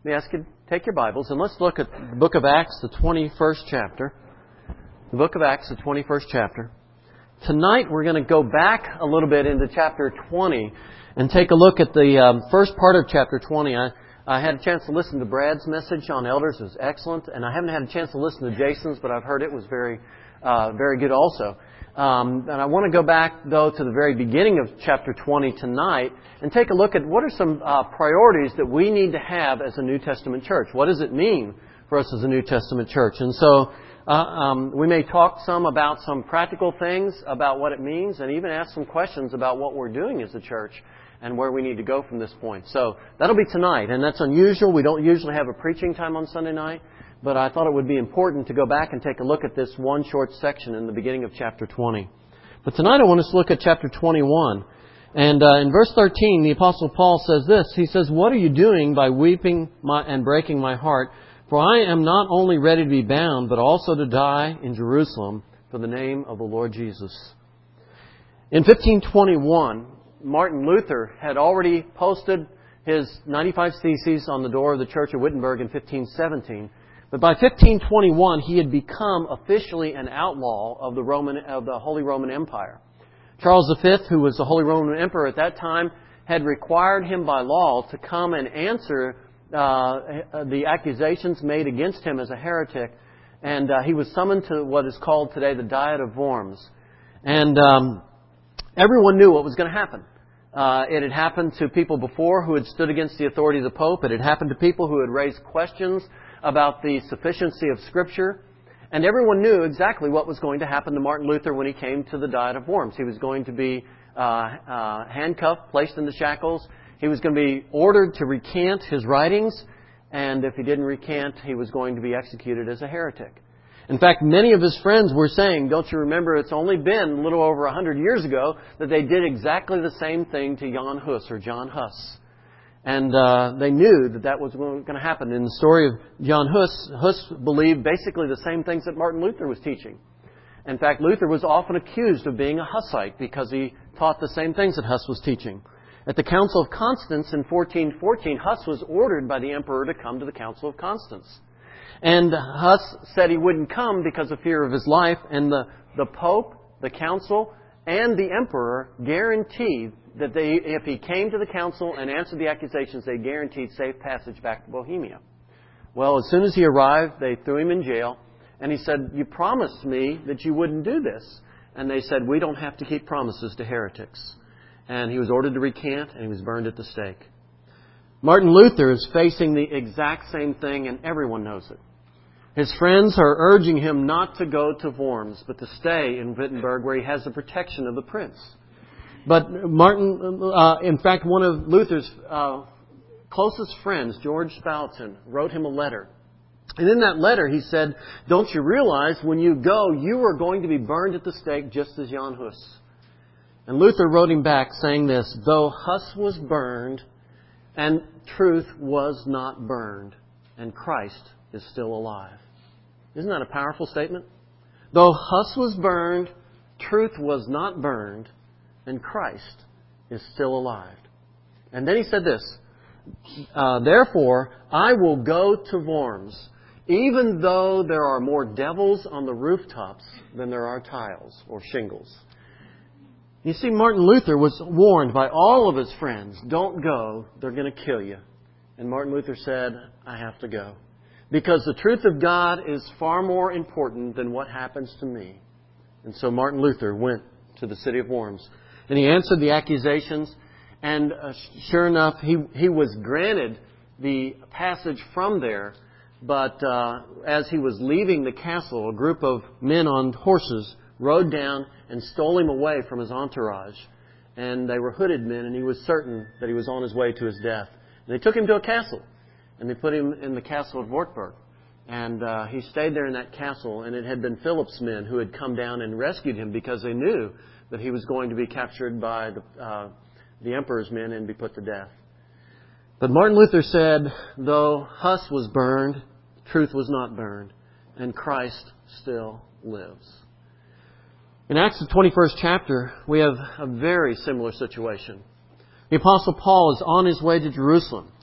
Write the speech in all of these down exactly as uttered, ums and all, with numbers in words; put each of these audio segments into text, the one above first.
let me ask you to take your Bibles and let's look at the book of Acts, the twenty-first chapter. The book of Acts, the twenty-first chapter. Tonight we're going to go back a little bit into chapter twenty and take a look at the um, first part of chapter twenty. I, I had a chance to listen to Brad's message on elders. It was excellent. And I haven't had a chance to listen to Jason's, but I've heard it was very, uh, very good also. Um, and I want to go back, though, to the very beginning of chapter twenty tonight and take a look at what are some uh, priorities that we need to have as a New Testament church. What does it mean for us as a New Testament church? And so uh, um, we may talk some about some practical things about what it means and even ask some questions about what we're doing as a church and where we need to go from this point. So that'll be tonight, and that's unusual. We don't usually have a preaching time on Sunday night. But I thought it would be important to go back and take a look at this one short section in the beginning of chapter twenty. But tonight I want us to look at chapter twenty-one. And uh, in verse thirteen, the Apostle Paul says this. He says, "What are you doing by weeping my, and breaking my heart? For I am not only ready to be bound, but also to die in Jerusalem for the name of the Lord Jesus." In fifteen twenty-one, Martin Luther had already posted his ninety-five Theses on the door of the church of Wittenberg in fifteen seventeen. But by fifteen twenty-one, he had become officially an outlaw of the Roman, of the Holy Roman Empire. Charles the Fifth, who was the Holy Roman Emperor at that time, had required him by law to come and answer uh, the accusations made against him as a heretic. And uh, he was summoned to what is called today the Diet of Worms. And um, everyone knew what was going to happen. Uh, it had happened to people before who had stood against the authority of the Pope. It had happened to people who had raised questions about the sufficiency of Scripture. And everyone knew exactly what was going to happen to Martin Luther when he came to the Diet of Worms. He was going to be uh, uh, handcuffed, placed in the shackles. He was going to be ordered to recant his writings. And if he didn't recant, he was going to be executed as a heretic. In fact, many of his friends were saying, don't you remember, it's only been a little over a hundred years ago that they did exactly the same thing to Jan Hus or John Huss. And uh, they knew that that was going to happen. In the story of John Hus, Hus believed basically the same things that Martin Luther was teaching. In fact, Luther was often accused of being a Hussite because he taught the same things that Hus was teaching. At the Council of Constance in fourteen fourteen, Hus was ordered by the emperor to come to the Council of Constance. And Hus said he wouldn't come because of fear of his life, and the, the Pope, the Council, and the Emperor guaranteed that they, if he came to the council and answered the accusations, they guaranteed safe passage back to Bohemia. Well, as soon as he arrived, they threw him in jail, and he said, "You promised me that you wouldn't do this." And they said, "We don't have to keep promises to heretics." And he was ordered to recant, and he was burned at the stake. Martin Luther is facing the exact same thing, and everyone knows it. His friends are urging him not to go to Worms, but to stay in Wittenberg, where he has the protection of the prince. But Martin, uh, in fact, one of Luther's uh, closest friends, George Spalatin, wrote him a letter. And in that letter he said, "Don't you realize when you go, you are going to be burned at the stake just as Jan Hus?" And Luther wrote him back saying this, "Though Hus was burned, and truth was not burned, and Christ is still alive." Isn't that a powerful statement? Though Hus was burned, truth was not burned, and Christ is still alive. And then he said this, uh, "Therefore, I will go to Worms, even though there are more devils on the rooftops than there are tiles or shingles." You see, Martin Luther was warned by all of his friends, "Don't go, they're going to kill you." And Martin Luther said, "I have to go. Because the truth of God is far more important than what happens to me." And so Martin Luther went to the city of Worms. And he answered the accusations. And uh, sure enough, he, he was granted the passage from there. But uh, as he was leaving the castle, a group of men on horses rode down and stole him away from his entourage. And they were hooded men, and he was certain that he was on his way to his death. And they took him to a castle. And they put him in the castle of Wartburg. And uh, he stayed there in that castle. And it had been Philip's men who had come down and rescued him because they knew that he was going to be captured by the, uh, the emperor's men and be put to death. But Martin Luther said, though Huss was burned, truth was not burned. And Christ still lives. In Acts the twenty-first chapter, we have a very similar situation. The Apostle Paul is on his way to Jerusalem.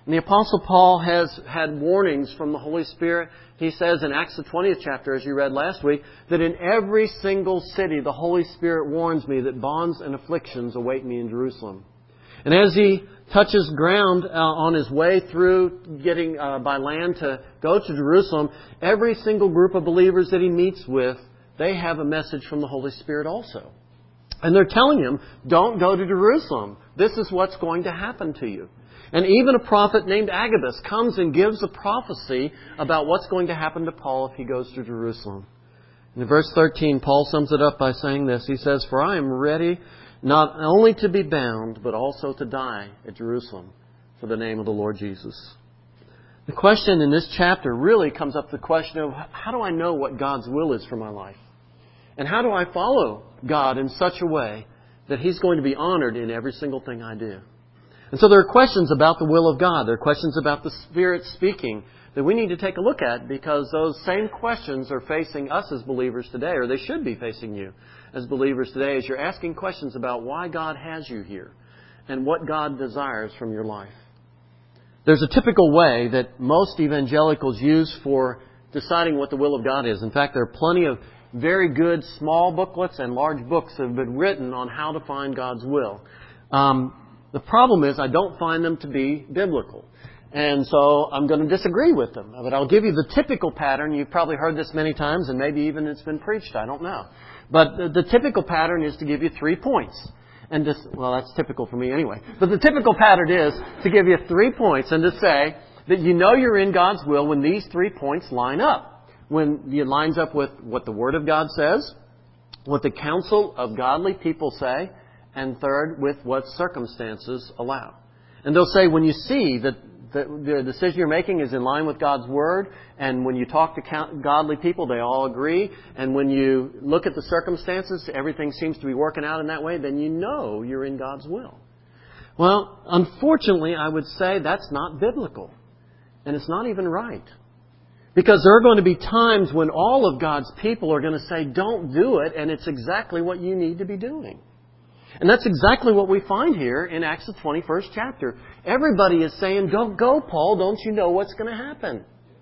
And the Apostle Paul has had warnings from the Holy Spirit. He says in Acts the twentieth chapter, as you read last week, that in every single city the Holy Spirit warns me that bonds and afflictions await me in Jerusalem. And as he touches ground uh, on his way through getting uh, by land to go to Jerusalem, every single group of believers that he meets with, they have a message from the Holy Spirit also. And they're telling him, don't go to Jerusalem. This is what's going to happen to you. And even a prophet named Agabus comes and gives a prophecy about what's going to happen to Paul if he goes to Jerusalem. In verse thirteen, Paul sums it up by saying this. He says, "For I am ready not only to be bound, but also to die at Jerusalem for the name of the Lord Jesus." The question in this chapter really comes up the question of, how do I know what God's will is for my life? And how do I follow God in such a way that He's going to be honored in every single thing I do? And so there are questions about the will of God. There are questions about the Spirit speaking that we need to take a look at, because those same questions are facing us as believers today, or they should be facing you as believers today, as you're asking questions about why God has you here and what God desires from your life. There's a typical way that most evangelicals use for deciding what the will of God is. In fact, there are plenty of very good small booklets and large books that have been written on how to find God's will. Um, the problem is I don't find them to be biblical. And so I'm going to disagree with them. But I'll give you the typical pattern. You've probably heard this many times, and maybe even it's been preached. I don't know. But the, the typical pattern is to give you three points. And just, well, that's typical for me anyway. But the typical pattern is to give you three points and to say that you know you're in God's will when these three points line up. When it lines up with what the Word of God says, what the counsel of godly people say, and third, with what circumstances allow. And they'll say when you see that the, the decision you're making is in line with God's Word, and when you talk to godly people, they all agree, and when you look at the circumstances, everything seems to be working out in that way, then you know you're in God's will. Well, unfortunately, I would say that's not biblical. And it's not even right. Because there are going to be times when all of God's people are going to say, don't do it, and it's exactly what you need to be doing. And that's exactly what we find here in Acts the twenty-first chapter. Everybody is saying, don't go, Paul. Don't you know what's going to happen?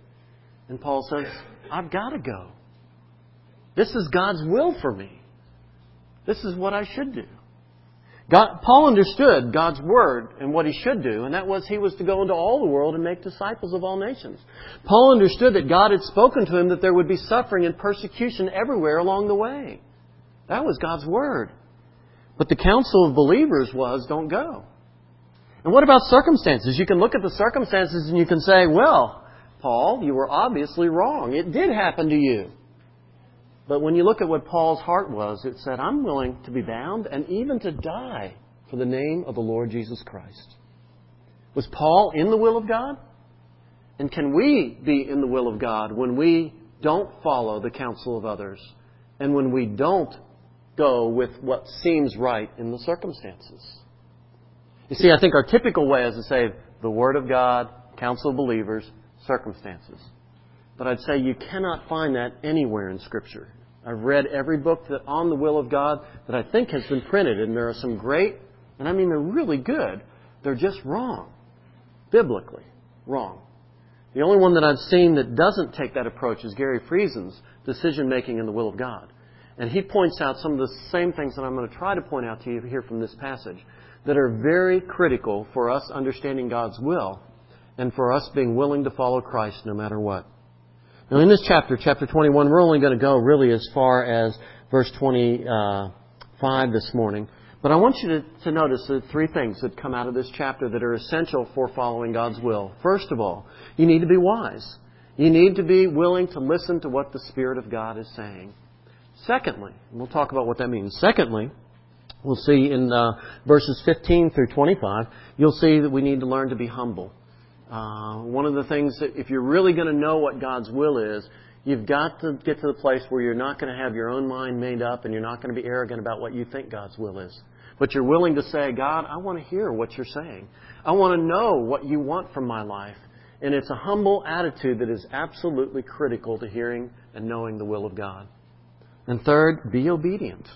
And Paul says, I've got to go. This is God's will for me. This is what I should do. God, Paul understood God's Word and what he should do, and that was he was to go into all the world and make disciples of all nations. Paul understood that God had spoken to him that there would be suffering and persecution everywhere along the way. That was God's Word. But the counsel of believers was, don't go. And what about circumstances? You can look at the circumstances and you can say, well, Paul, you were obviously wrong. It did happen to you. But when you look at what Paul's heart was, it said, I'm willing to be bound and even to die for the name of the Lord Jesus Christ. Was Paul in the will of God? And can we be in the will of God when we don't follow the counsel of others and when we don't go with what seems right in the circumstances? You see, I think our typical way is to say the Word of God, counsel of believers, circumstances. But I'd say you cannot find that anywhere in Scripture. I've read every book that on the will of God that I think has been printed, and there are some great, and I mean they're really good, they're just wrong. Biblically wrong. The only one that I've seen that doesn't take that approach is Gary Friesen's Decision Making in the Will of God. And he points out some of the same things that I'm going to try to point out to you here from this passage that are very critical for us understanding God's will and for us being willing to follow Christ no matter what. Now in this chapter, chapter twenty-one, we're only going to go really as far as verse twenty-five this morning. But I want you to, to notice the three things that come out of this chapter that are essential for following God's will. First of all, you need to be wise. You need to be willing to listen to what the Spirit of God is saying. Secondly, and we'll talk about what that means. Secondly, we'll see in uh, verses fifteen through twenty-five, you'll see that we need to learn to be humble. Uh, one of the things that if you're really going to know what God's will is, you've got to get to the place where you're not going to have your own mind made up and you're not going to be arrogant about what you think God's will is. But you're willing to say, God, I want to hear what you're saying. I want to know what you want from my life. And it's a humble attitude that is absolutely critical to hearing and knowing the will of God. And third, be obedient.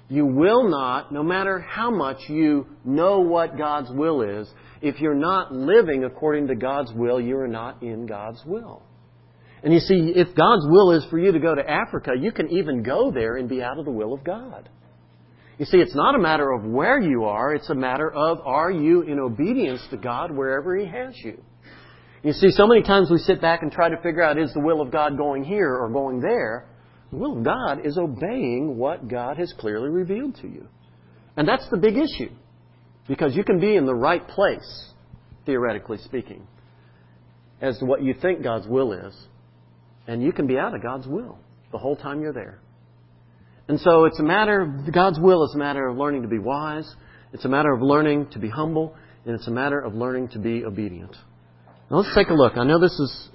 You will not, no matter how much you know what God's will is, if you're not living according to God's will, you are not in God's will. And you see, if God's will is for you to go to Africa, you can even go there and be out of the will of God. You see, it's not a matter of where you are, it's a matter of are you in obedience to God wherever He has you. You see, so many times we sit back and try to figure out, is the will of God going here or going there? The will of God is obeying what God has clearly revealed to you. And that's the big issue. Because you can be in the right place, theoretically speaking, as to what you think God's will is. And you can be out of God's will the whole time you're there. And so it's a matter of, God's will is a matter of learning to be wise. It's a matter of learning to be humble. And it's a matter of learning to be obedient. Now let's take a look. I know this is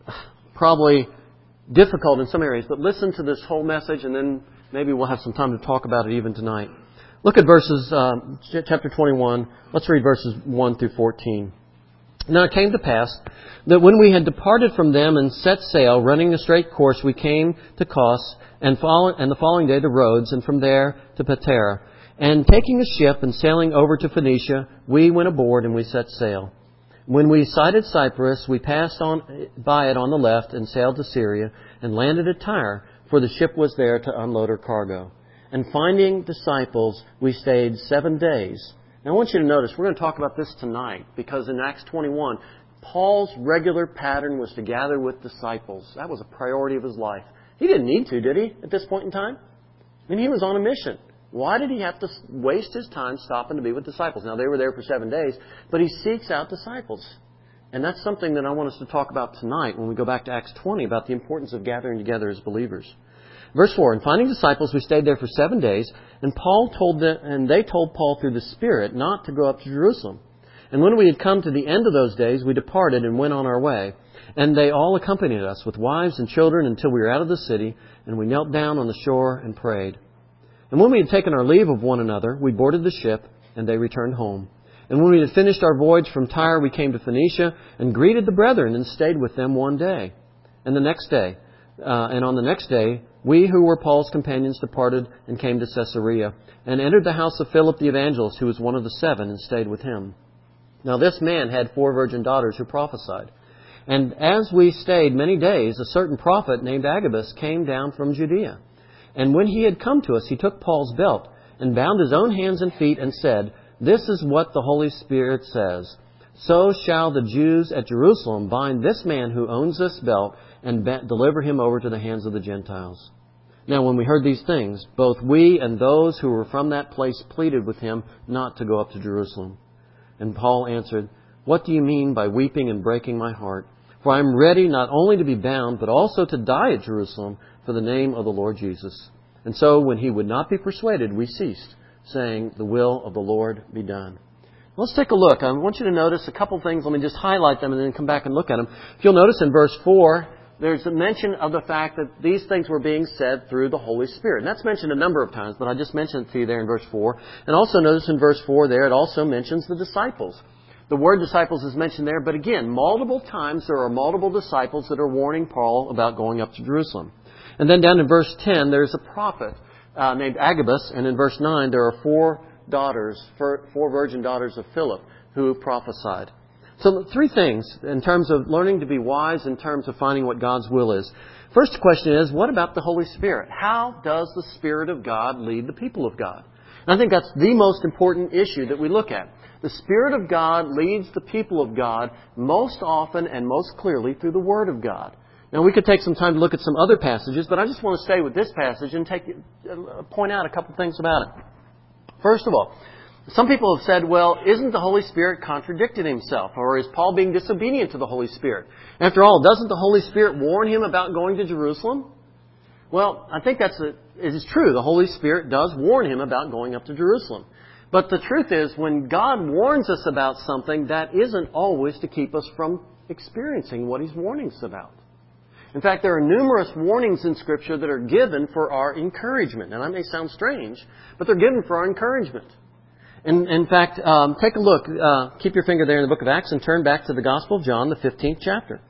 probably difficult in some areas, but listen to this whole message and then maybe we'll have some time to talk about it even tonight. Look at verses, uh, chapter twenty-one. Let's read verses one through fourteen. Now it came to pass that when we had departed from them and set sail, running a straight course, we came to Kos, and, follow, and the following day to Rhodes, and from there to Patara. And taking a ship and sailing over to Phoenicia, we went aboard and we set sail. When we sighted Cyprus, we passed on by it on the left and sailed to Syria and landed at Tyre, for the ship was there to unload her cargo. And finding disciples, we stayed seven days. Now I want you to notice, we're going to talk about this tonight, because in Acts twenty-one, Paul's regular pattern was to gather with disciples. That was a priority of his life. He didn't need to, did he, at this point in time? I mean, he was on a mission. Why did he have to waste his time stopping to be with disciples? Now, they were there for seven days, but he seeks out disciples. And that's something that I want us to talk about tonight when we go back to Acts twenty, about the importance of gathering together as believers. Verse four, and finding disciples, we stayed there for seven days, and Paul told them, and they told Paul through the Spirit not to go up to Jerusalem. And when we had come to the end of those days, we departed and went on our way. And they all accompanied us with wives and children until we were out of the city, and we knelt down on the shore and prayed. And when we had taken our leave of one another, we boarded the ship, and they returned home. And when we had finished our voyage from Tyre, we came to Phoenicia, and greeted the brethren, and stayed with them one day. And the next day, uh, and on the next day, we who were Paul's companions departed and came to Caesarea, and entered the house of Philip the evangelist, who was one of the seven, and stayed with him. Now this man had four virgin daughters who prophesied. And as we stayed many days, a certain prophet named Agabus came down from Judea. And when he had come to us, he took Paul's belt and bound his own hands and feet and said, "This is what the Holy Spirit says. So shall the Jews at Jerusalem bind this man who owns this belt and deliver him over to the hands of the Gentiles." Now when we heard these things, both we and those who were from that place pleaded with him not to go up to Jerusalem. And Paul answered, "What do you mean by weeping and breaking my heart? For I am ready not only to be bound, but also to die at Jerusalem for the name of the Lord Jesus." And so when he would not be persuaded, we ceased, saying, "The will of the Lord be done." Let's take a look. I want you to notice a couple things. Let me just highlight them and then come back and look at them. If you'll notice in verse four, there's a mention of the fact that these things were being said through the Holy Spirit. And that's mentioned a number of times, but I just mentioned it to you there in verse four. And also notice in verse four there, it also mentions the disciples. The word disciples is mentioned there, but again, multiple times there are multiple disciples that are warning Paul about going up to Jerusalem. And then down in verse ten, there's a prophet uh, named Agabus, and in verse nine, there are four daughters, four virgin daughters of Philip, who prophesied. So three things in terms of learning to be wise, in terms of finding what God's will is. First question is, what about the Holy Spirit? How does the Spirit of God lead the people of God? And I think that's the most important issue that we look at. The Spirit of God leads the people of God most often and most clearly through the Word of God. Now, we could take some time to look at some other passages, but I just want to stay with this passage and take, uh, point out a couple things about it. First of all, some people have said, well, isn't the Holy Spirit contradicting himself? Or is Paul being disobedient to the Holy Spirit? After all, doesn't the Holy Spirit warn him about going to Jerusalem? Well, I think that's a, it is true. The Holy Spirit does warn him about going up to Jerusalem. But the truth is, when God warns us about something, that isn't always to keep us from experiencing what He's warning us about. In fact, there are numerous warnings in Scripture that are given for our encouragement. Now, that may sound strange, but they're given for our encouragement. In, in fact, um, take a look. Uh, keep your finger there in the book of Acts and turn back to the Gospel of John, the fifteenth chapter.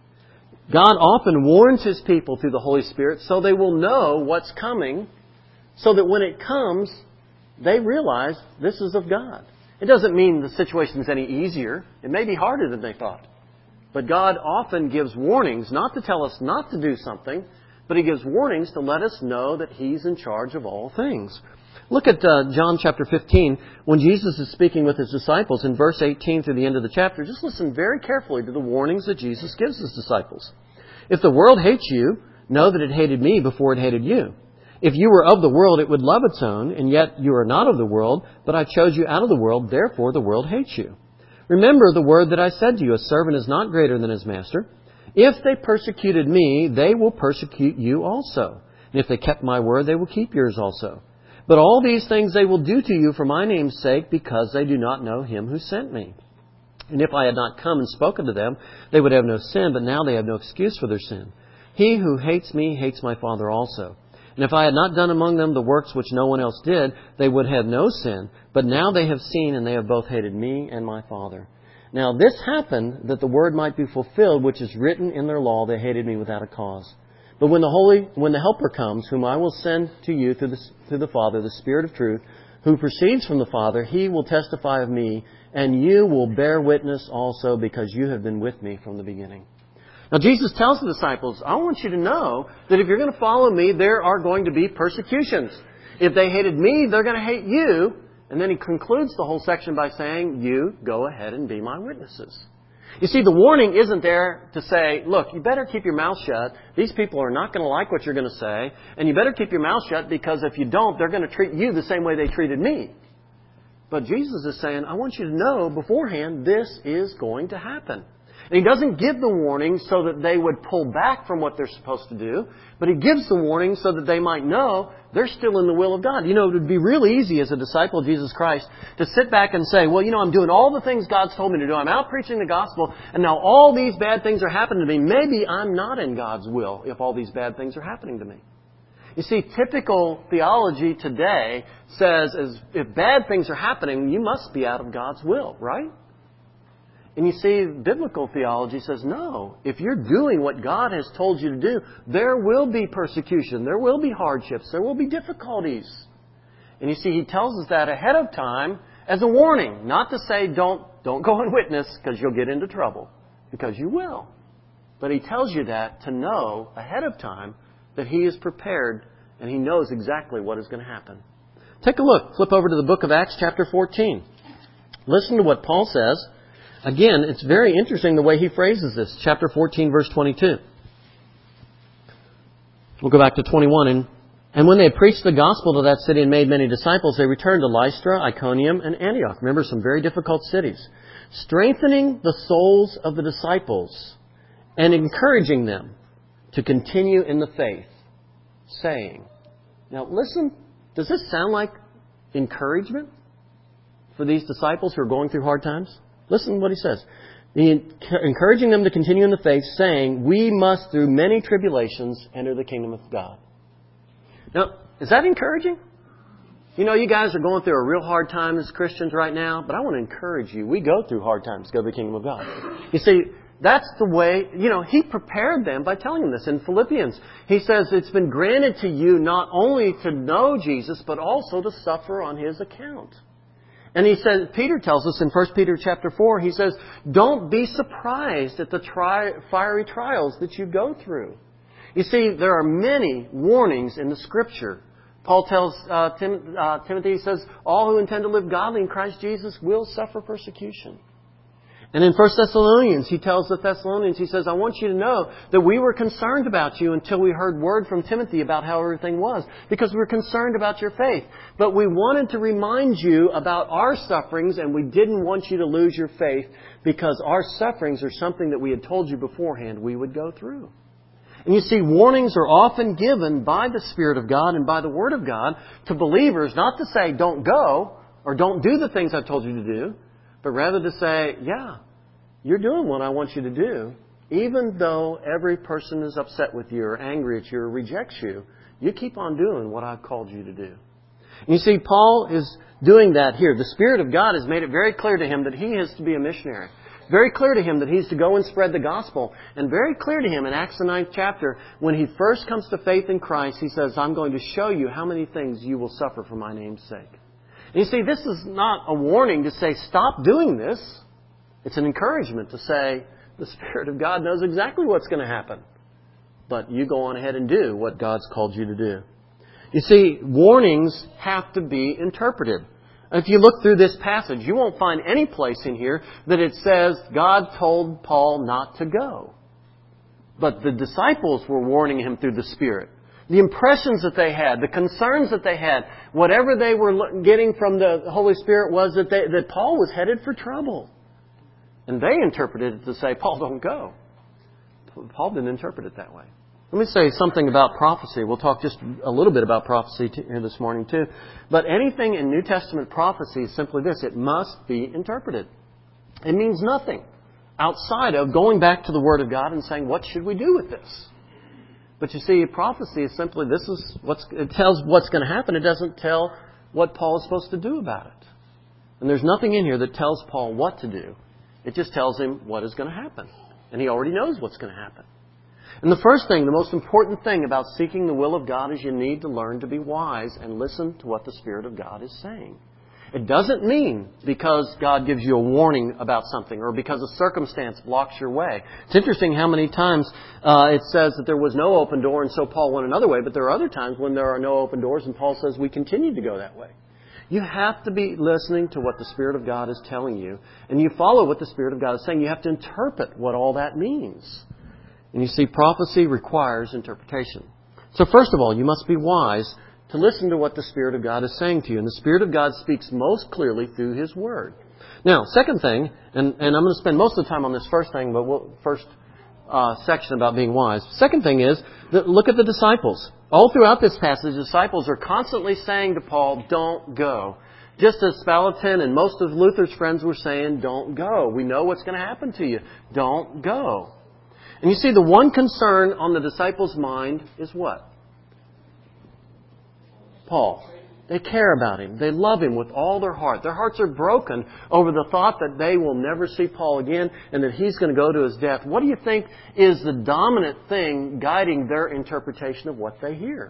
God often warns His people through the Holy Spirit so they will know what's coming so that when it comes, they realize this is of God. It doesn't mean the situation is any easier. It may be harder than they thought. But God often gives warnings, not to tell us not to do something, but He gives warnings to let us know that He's in charge of all things. Look at uh, John chapter fifteen, when Jesus is speaking with His disciples in verse eighteen through the end of the chapter. Just listen very carefully to the warnings that Jesus gives His disciples. If the world hates you, know that it hated me before it hated you. If you were of the world, it would love its own, and yet you are not of the world, but I chose you out of the world, therefore the world hates you. Remember the word that I said to you, a servant is not greater than his master. If they persecuted me, they will persecute you also. And if they kept my word, they will keep yours also. But all these things they will do to you for my name's sake, because they do not know Him who sent me. And if I had not come and spoken to them, they would have no sin, but now they have no excuse for their sin. He who hates me hates my Father also. And if I had not done among them the works which no one else did, they would have no sin. But now they have seen, and they have both hated me and my Father. Now this happened that the word might be fulfilled, which is written in their law, they hated me without a cause. But when the Holy, when the Helper comes, whom I will send to you through the, through the Father, the Spirit of truth, who proceeds from the Father, He will testify of me, and you will bear witness also, because you have been with me from the beginning. Now Jesus tells the disciples, I want you to know that if you're going to follow me, there are going to be persecutions. If they hated me, they're going to hate you. And then He concludes the whole section by saying, you go ahead and be my witnesses. You see, the warning isn't there to say, look, you better keep your mouth shut. These people are not going to like what you're going to say. And you better keep your mouth shut, because if you don't, they're going to treat you the same way they treated me. But Jesus is saying, I want you to know beforehand, this is going to happen. And He doesn't give the warning so that they would pull back from what they're supposed to do, but He gives the warning so that they might know they're still in the will of God. You know, it would be real easy as a disciple of Jesus Christ to sit back and say, well, you know, I'm doing all the things God's told me to do. I'm out preaching the gospel, and now all these bad things are happening to me. Maybe I'm not in God's will if all these bad things are happening to me. You see, typical theology today says as if bad things are happening, you must be out of God's will, right? And you see, biblical theology says, no, if you're doing what God has told you to do, there will be persecution, there will be hardships, there will be difficulties. And you see, He tells us that ahead of time as a warning, not to say don't, don't go and witness because you'll get into trouble, because you will. But He tells you that to know ahead of time that He is prepared and He knows exactly what is going to happen. Take a look. Flip over to the book of Acts chapter fourteen. Listen to what Paul says. Again, it's very interesting the way he phrases this. Chapter fourteen, verse twenty-two. We'll go back to twenty-one. And, and when they had preached the gospel to that city and made many disciples, they returned to Lystra, Iconium, and Antioch. Remember, some very difficult cities. Strengthening the souls of the disciples and encouraging them to continue in the faith, saying. Now listen, does this sound like encouragement for these disciples who are going through hard times? Listen to what he says. Encouraging them to continue in the faith, saying, we must through many tribulations enter the kingdom of God. Now, is that encouraging? You know, you guys are going through a real hard time as Christians right now, but I want to encourage you. We go through hard times to go to the kingdom of God. You see, that's the way, you know, He prepared them by telling them this. In Philippians, He says it's been granted to you not only to know Jesus, but also to suffer on His account. And he says, Peter tells us in First Peter chapter four, he says, don't be surprised at the tri- fiery trials that you go through. You see, there are many warnings in the Scripture. Paul tells uh, Tim, uh, Timothy, he says, all who intend to live godly in Christ Jesus will suffer persecution. And in First Thessalonians, he tells the Thessalonians, he says, I want you to know that we were concerned about you until we heard word from Timothy about how everything was, because we were concerned about your faith. But we wanted to remind you about our sufferings, and we didn't want you to lose your faith, because our sufferings are something that we had told you beforehand we would go through. And you see, warnings are often given by the Spirit of God and by the Word of God to believers, not to say don't go or don't do the things I've told you to do, but rather to say, yeah, you're doing what I want you to do. Even though every person is upset with you or angry at you or rejects you, you keep on doing what I've called you to do. And you see, Paul is doing that here. The Spirit of God has made it very clear to him that he is to be a missionary. Very clear to him that he's to go and spread the gospel. And very clear to him in Acts the ninth chapter, when he first comes to faith in Christ, he says, I'm going to show you how many things you will suffer for my name's sake. And you see, this is not a warning to say, stop doing this. It's an encouragement to say, the Spirit of God knows exactly what's going to happen. But you go on ahead and do what God's called you to do. You see, warnings have to be interpreted. If you look through this passage, you won't find any place in here that it says God told Paul not to go. But the disciples were warning him through the Spirit. The impressions that they had, the concerns that they had, whatever they were getting from the Holy Spirit was that, they, that Paul was headed for trouble. And they interpreted it to say, Paul, don't go. Paul didn't interpret it that way. Let me say something about prophecy. We'll talk just a little bit about prophecy here this morning too. But anything in New Testament prophecy is simply this. It must be interpreted. It means nothing outside of going back to the Word of God and saying, what should we do with this? But you see, prophecy is simply, this is what's, it tells what's going to happen. It doesn't tell what Paul is supposed to do about it. And there's nothing in here that tells Paul what to do. It just tells him what is going to happen. And he already knows what's going to happen. And the first thing, the most important thing about seeking the will of God is you need to learn to be wise and listen to what the Spirit of God is saying. It doesn't mean because God gives you a warning about something or because a circumstance blocks your way. It's interesting how many times uh, it says that there was no open door and so Paul went another way, but there are other times when there are no open doors and Paul says we continue to go that way. You have to be listening to what the Spirit of God is telling you, and you follow what the Spirit of God is saying. You have to interpret what all that means. And you see, prophecy requires interpretation. So first of all, you must be wise to listen to what the Spirit of God is saying to you. And the Spirit of God speaks most clearly through His Word. Now, second thing, and, and I'm going to spend most of the time on this first thing, but we'll, first uh, section about being wise. Second thing is, that look at the disciples. All throughout this passage, the disciples are constantly saying to Paul, don't go. Just as Spalatin and most of Luther's friends were saying, don't go. We know what's going to happen to you. Don't go. And you see, the one concern on the disciples' mind is what? Paul. They care about him. They love him with all their heart. Their hearts are broken over the thought that they will never see Paul again and that he's going to go to his death. What do you think is the dominant thing guiding their interpretation of what they hear?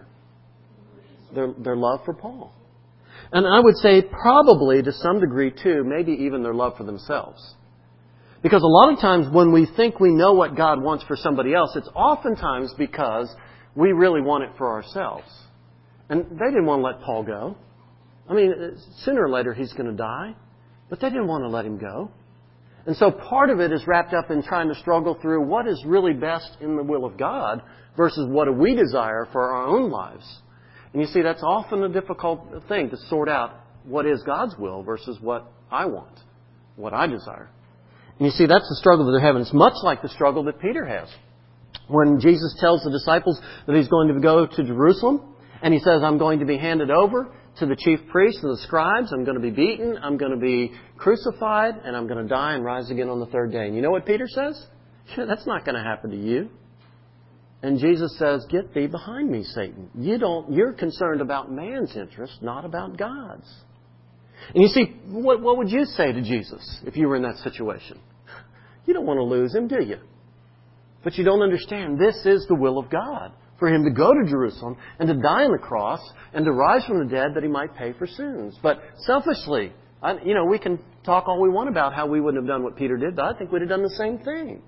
Their, their love for Paul. And I would say probably to some degree too, maybe even their love for themselves. Because a lot of times when we think we know what God wants for somebody else, it's oftentimes because we really want it for ourselves. And they didn't want to let Paul go. I mean, sooner or later he's going to die. But they didn't want to let him go. And so part of it is wrapped up in trying to struggle through what is really best in the will of God versus what do we desire for our own lives. And you see, that's often a difficult thing to sort out what is God's will versus what I want, what I desire. And you see, that's the struggle that they're having. It's much like the struggle that Peter has. When Jesus tells the disciples that he's going to go to Jerusalem, and he says, I'm going to be handed over to the chief priests and the scribes. I'm going to be beaten. I'm going to be crucified. And I'm going to die and rise again on the third day. And you know what Peter says? Sure, that's not going to happen to you. And Jesus says, get thee behind me, Satan. You don't, you're concerned about man's interest, not about God's. And you see, what, what would you say to Jesus if you were in that situation? You don't want to lose him, do you? But you don't understand. This is the will of God. For him to go to Jerusalem and to die on the cross and to rise from the dead that he might pay for sins. But selfishly, I, you know, we can talk all we want about how we wouldn't have done what Peter did, but I think we'd have done the same thing.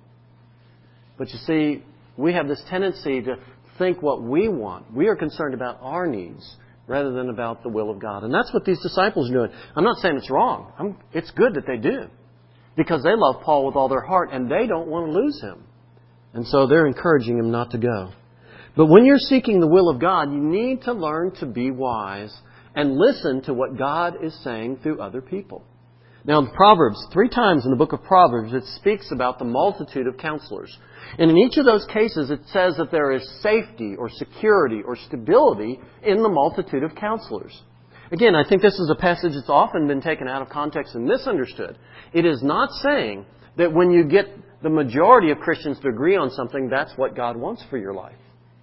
But you see, we have this tendency to think what we want. We are concerned about our needs rather than about the will of God. And that's what these disciples are doing. I'm not saying it's wrong. I'm, it's good that they do. Because they love Paul with all their heart and they don't want to lose him. And so they're encouraging him not to go. But when you're seeking the will of God, you need to learn to be wise and listen to what God is saying through other people. Now, in Proverbs, three times in the book of Proverbs, it speaks about the multitude of counselors. And in each of those cases, it says that there is safety or security or stability in the multitude of counselors. Again, I think this is a passage that's often been taken out of context and misunderstood. It is not saying that when you get the majority of Christians to agree on something, that's what God wants for your life.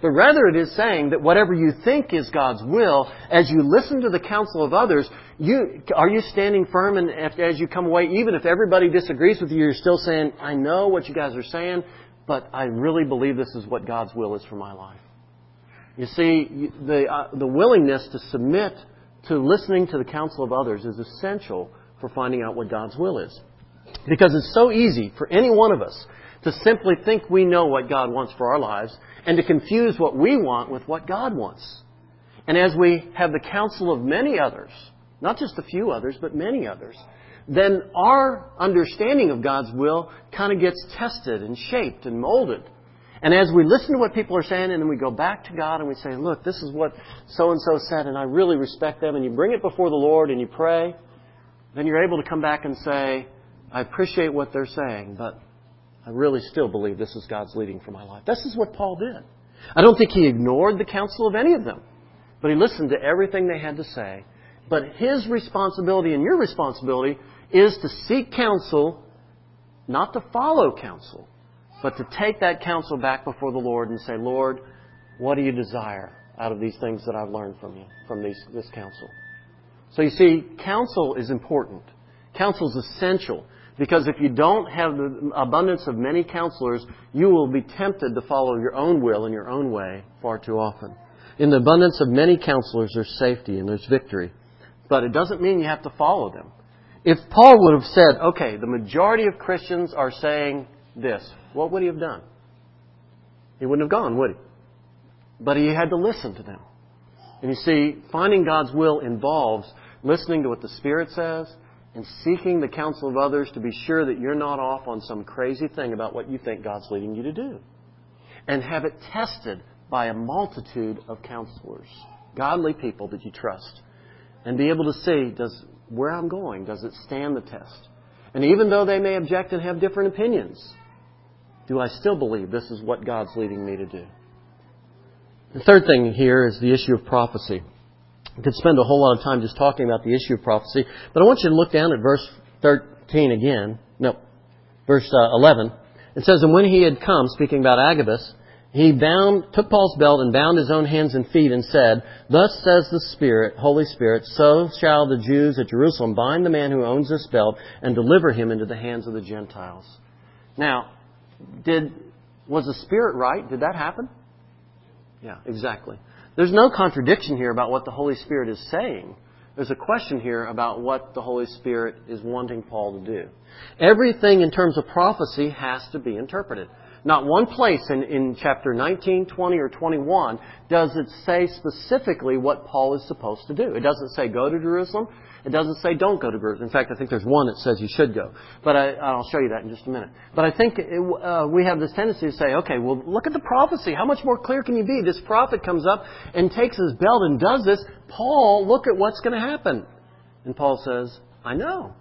But rather it is saying that whatever you think is God's will, as you listen to the counsel of others, you are you standing firm, and as you come away, even if everybody disagrees with you, you're still saying, I know what you guys are saying, but I really believe this is what God's will is for my life. You see, the, uh, the willingness to submit to listening to the counsel of others is essential for finding out what God's will is. Because it's so easy for any one of us to simply think we know what God wants for our lives and to confuse what we want with what God wants. And as we have the counsel of many others, not just a few others, but many others, then our understanding of God's will kind of gets tested and shaped and molded. And as we listen to what people are saying, and then we go back to God and we say, look, this is what so-and-so said, and I really respect them, and you bring it before the Lord and you pray, then you're able to come back and say, I appreciate what they're saying, but I really still believe this is God's leading for my life. This is what Paul did. I don't think he ignored the counsel of any of them, but he listened to everything they had to say. But his responsibility and your responsibility is to seek counsel, not to follow counsel, but to take that counsel back before the Lord and say, Lord, what do you desire out of these things that I've learned from you, from these, this counsel? So you see, counsel is important. Counsel is essential. Because if you don't have the abundance of many counselors, you will be tempted to follow your own will in your own way far too often. In the abundance of many counselors, there's safety and there's victory. But it doesn't mean you have to follow them. If Paul would have said, okay, the majority of Christians are saying this, what would he have done? He wouldn't have gone, would he? But he had to listen to them. And you see, finding God's will involves listening to what the Spirit says and seeking the counsel of others to be sure that you're not off on some crazy thing about what you think God's leading you to do. And have it tested by a multitude of counselors, godly people that you trust. And be able to see, does where I'm going, does it stand the test? And even though they may object and have different opinions, do I still believe this is what God's leading me to do? The third thing here is the issue of prophecy. I could spend a whole lot of time just talking about the issue of prophecy, but I want you to look down at verse thirteen again. No, verse uh, eleven. It says, and when he had come, speaking about Agabus, he bound, took Paul's belt and bound his own hands and feet and said, thus says the Spirit, Holy Spirit, so shall the Jews at Jerusalem bind the man who owns this belt and deliver him into the hands of the Gentiles. Now, did was the Spirit right? Did that happen? Yeah, exactly. There's no contradiction here about what the Holy Spirit is saying. There's a question here about what the Holy Spirit is wanting Paul to do. Everything in terms of prophecy has to be interpreted. Not one place in, in chapter nineteen, twenty, or twenty-one does it say specifically what Paul is supposed to do. It doesn't say go to Jerusalem. It doesn't say don't go to Jerusalem. In fact, I think there's one that says you should go. But I, I'll show you that in just a minute. But I think it, uh, we have this tendency to say, okay, well, look at the prophecy. How much more clear can you be? This prophet comes up and takes his belt and does this. Paul, look at what's going to happen. And Paul says, I know.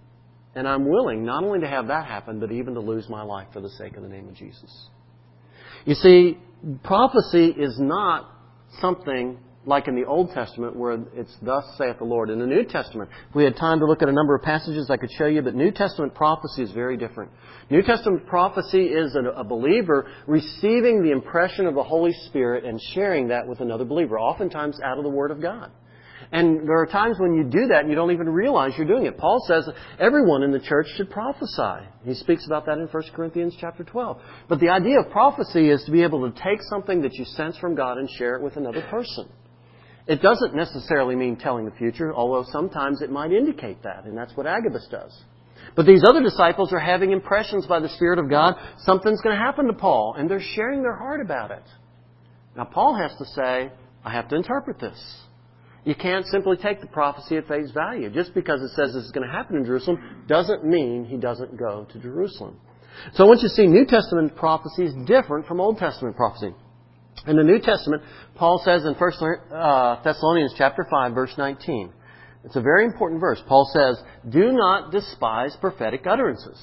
And I'm willing not only to have that happen, but even to lose my life for the sake of the name of Jesus. You see, prophecy is not something like in the Old Testament where it's thus saith the Lord. In the New Testament, if we had time to look at a number of passages I could show you, but New Testament prophecy is very different. New Testament prophecy is a, a believer receiving the impression of the Holy Spirit and sharing that with another believer, oftentimes out of the Word of God. And there are times when you do that and you don't even realize you're doing it. Paul says everyone in the church should prophesy. He speaks about that in First Corinthians chapter twelve. But the idea of prophecy is to be able to take something that you sense from God and share it with another person. It doesn't necessarily mean telling the future, although sometimes it might indicate that, and that's what Agabus does. But these other disciples are having impressions by the Spirit of God. Something's going to happen to Paul, and they're sharing their heart about it. Now, Paul has to say, I have to interpret this. You can't simply take the prophecy at face value. Just because it says this is going to happen in Jerusalem doesn't mean he doesn't go to Jerusalem. So I want you to see New Testament prophecy is different from Old Testament prophecy. In the New Testament, Paul says in First Thessalonians chapter five, verse nineteen. It's a very important verse. Paul says, do not despise prophetic utterances,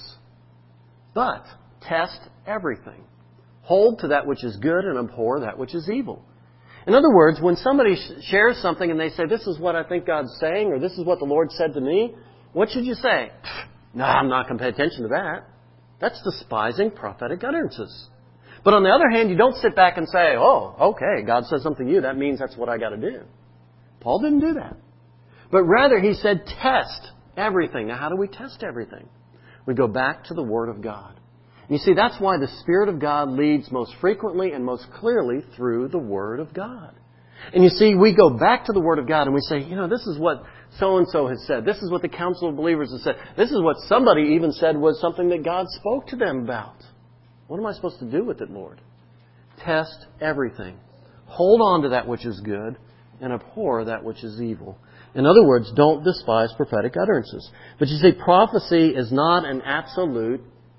but test everything. Hold to that which is good and abhor that which is evil. In other words, when somebody shares something and they say, this is what I think God's saying, or this is what the Lord said to me, what should you say? No, I'm not going to pay attention to that. That's despising prophetic utterances. But on the other hand, you don't sit back and say, oh, okay, God says something to you, that means that's what I got to do. Paul didn't do that. But rather, he said, test everything. Now, how do we test everything? We go back to the Word of God. And you see, that's why the Spirit of God leads most frequently and most clearly through the Word of God. And you see, we go back to the Word of God and we say, you know, this is what so-and-so has said. This is what the Council of Believers has said. This is what somebody even said was something that God spoke to them about. What am I supposed to do with it, Lord? Test everything. Hold on to that which is good and abhor that which is evil. In other words, don't despise prophetic utterances. But you see, prophecy is not an absolute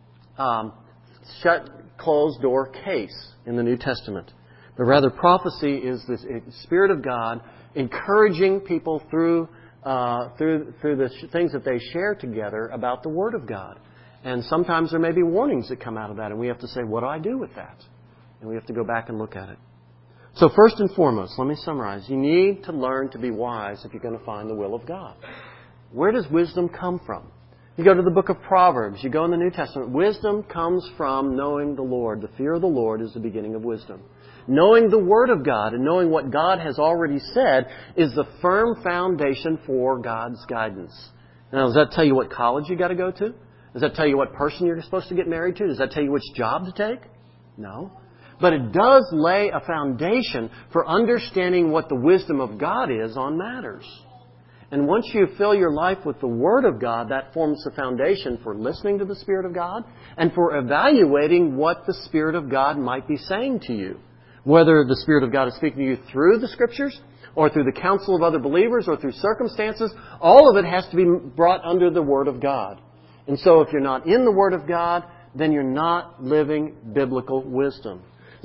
um, shut, closed door case in the New Testament. But rather, prophecy is the Spirit of God encouraging people through uh, through through the sh- things that they share together about the Word of God. And sometimes there may be warnings that come out of that, and we have to say, what do I do with that? And we have to go back and look at it. So first and foremost, let me summarize. You need to learn to be wise if you're going to find the will of God. Where does wisdom come from? You go to the book of Proverbs. You go in the New Testament. Wisdom comes from knowing the Lord. The fear of the Lord is the beginning of wisdom. Knowing the Word of God and knowing what God has already said is the firm foundation for God's guidance. Now, does that tell you what college you got to go to? Does that tell you what person you're supposed to get married to? Does that tell you which job to take? No. But it does lay a foundation for understanding what the wisdom of God is on matters. And once you fill your life with the Word of God, that forms the foundation for listening to the Spirit of God and for evaluating what the Spirit of God might be saying to you. Whether the Spirit of God is speaking to you through the Scriptures or through the counsel of other believers or through circumstances, all of it has to be brought under the Word of God. And so if you're not in the Word of God, then you're not living biblical wisdom.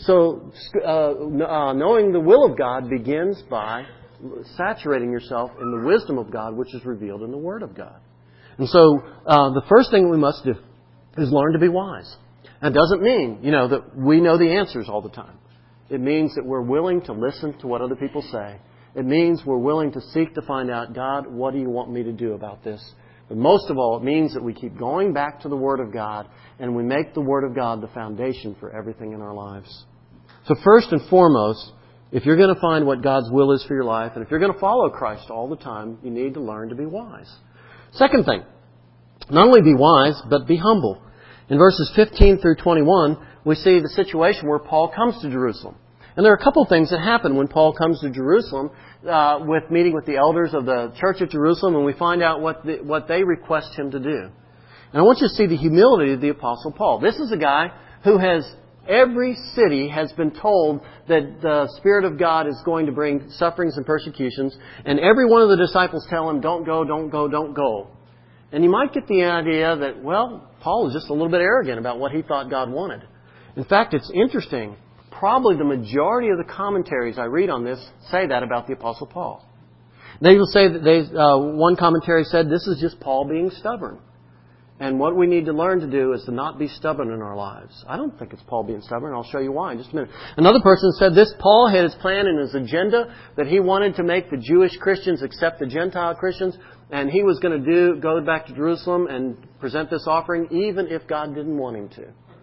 So uh, uh, knowing the will of God begins by saturating yourself in the wisdom of God, which is revealed in the Word of God. And so uh, the first thing we must do is learn to be wise. That doesn't mean, you know, that we know the answers all the time. It means that we're willing to listen to what other people say. It means we're willing to seek to find out, God, what do you want me to do about this? But most of all, it means that we keep going back to the Word of God and we make the Word of God the foundation for everything in our lives. So first and foremost, if you're going to find what God's will is for your life, and if you're going to follow Christ all the time, you need to learn to be wise. Second thing, not only be wise, but be humble. In verses fifteen through twenty-one, we see the situation where Paul comes to Jerusalem. And there are a couple of things that happen when Paul comes to Jerusalem uh, with meeting with the elders of the church at Jerusalem, and we find out what the, what they request him to do. And I want you to see the humility of the Apostle Paul. This is a guy who has, every city has been told that the Spirit of God is going to bring sufferings and persecutions, and every one of the disciples tell him, don't go, don't go, don't go. And you might get the idea that, well, Paul is just a little bit arrogant about what he thought God wanted. In fact, it's interesting. Probably the majority of the commentaries I read on this say that about the Apostle Paul. They will say that they, uh, one commentary said this is just Paul being stubborn. And what we need to learn to do is to not be stubborn in our lives. I don't think it's Paul being stubborn. I'll show you why in just a minute. Another person said this, Paul had his plan and his agenda that he wanted to make the Jewish Christians accept the Gentile Christians. And he was going to do go back to Jerusalem and present this offering even if God didn't want him to.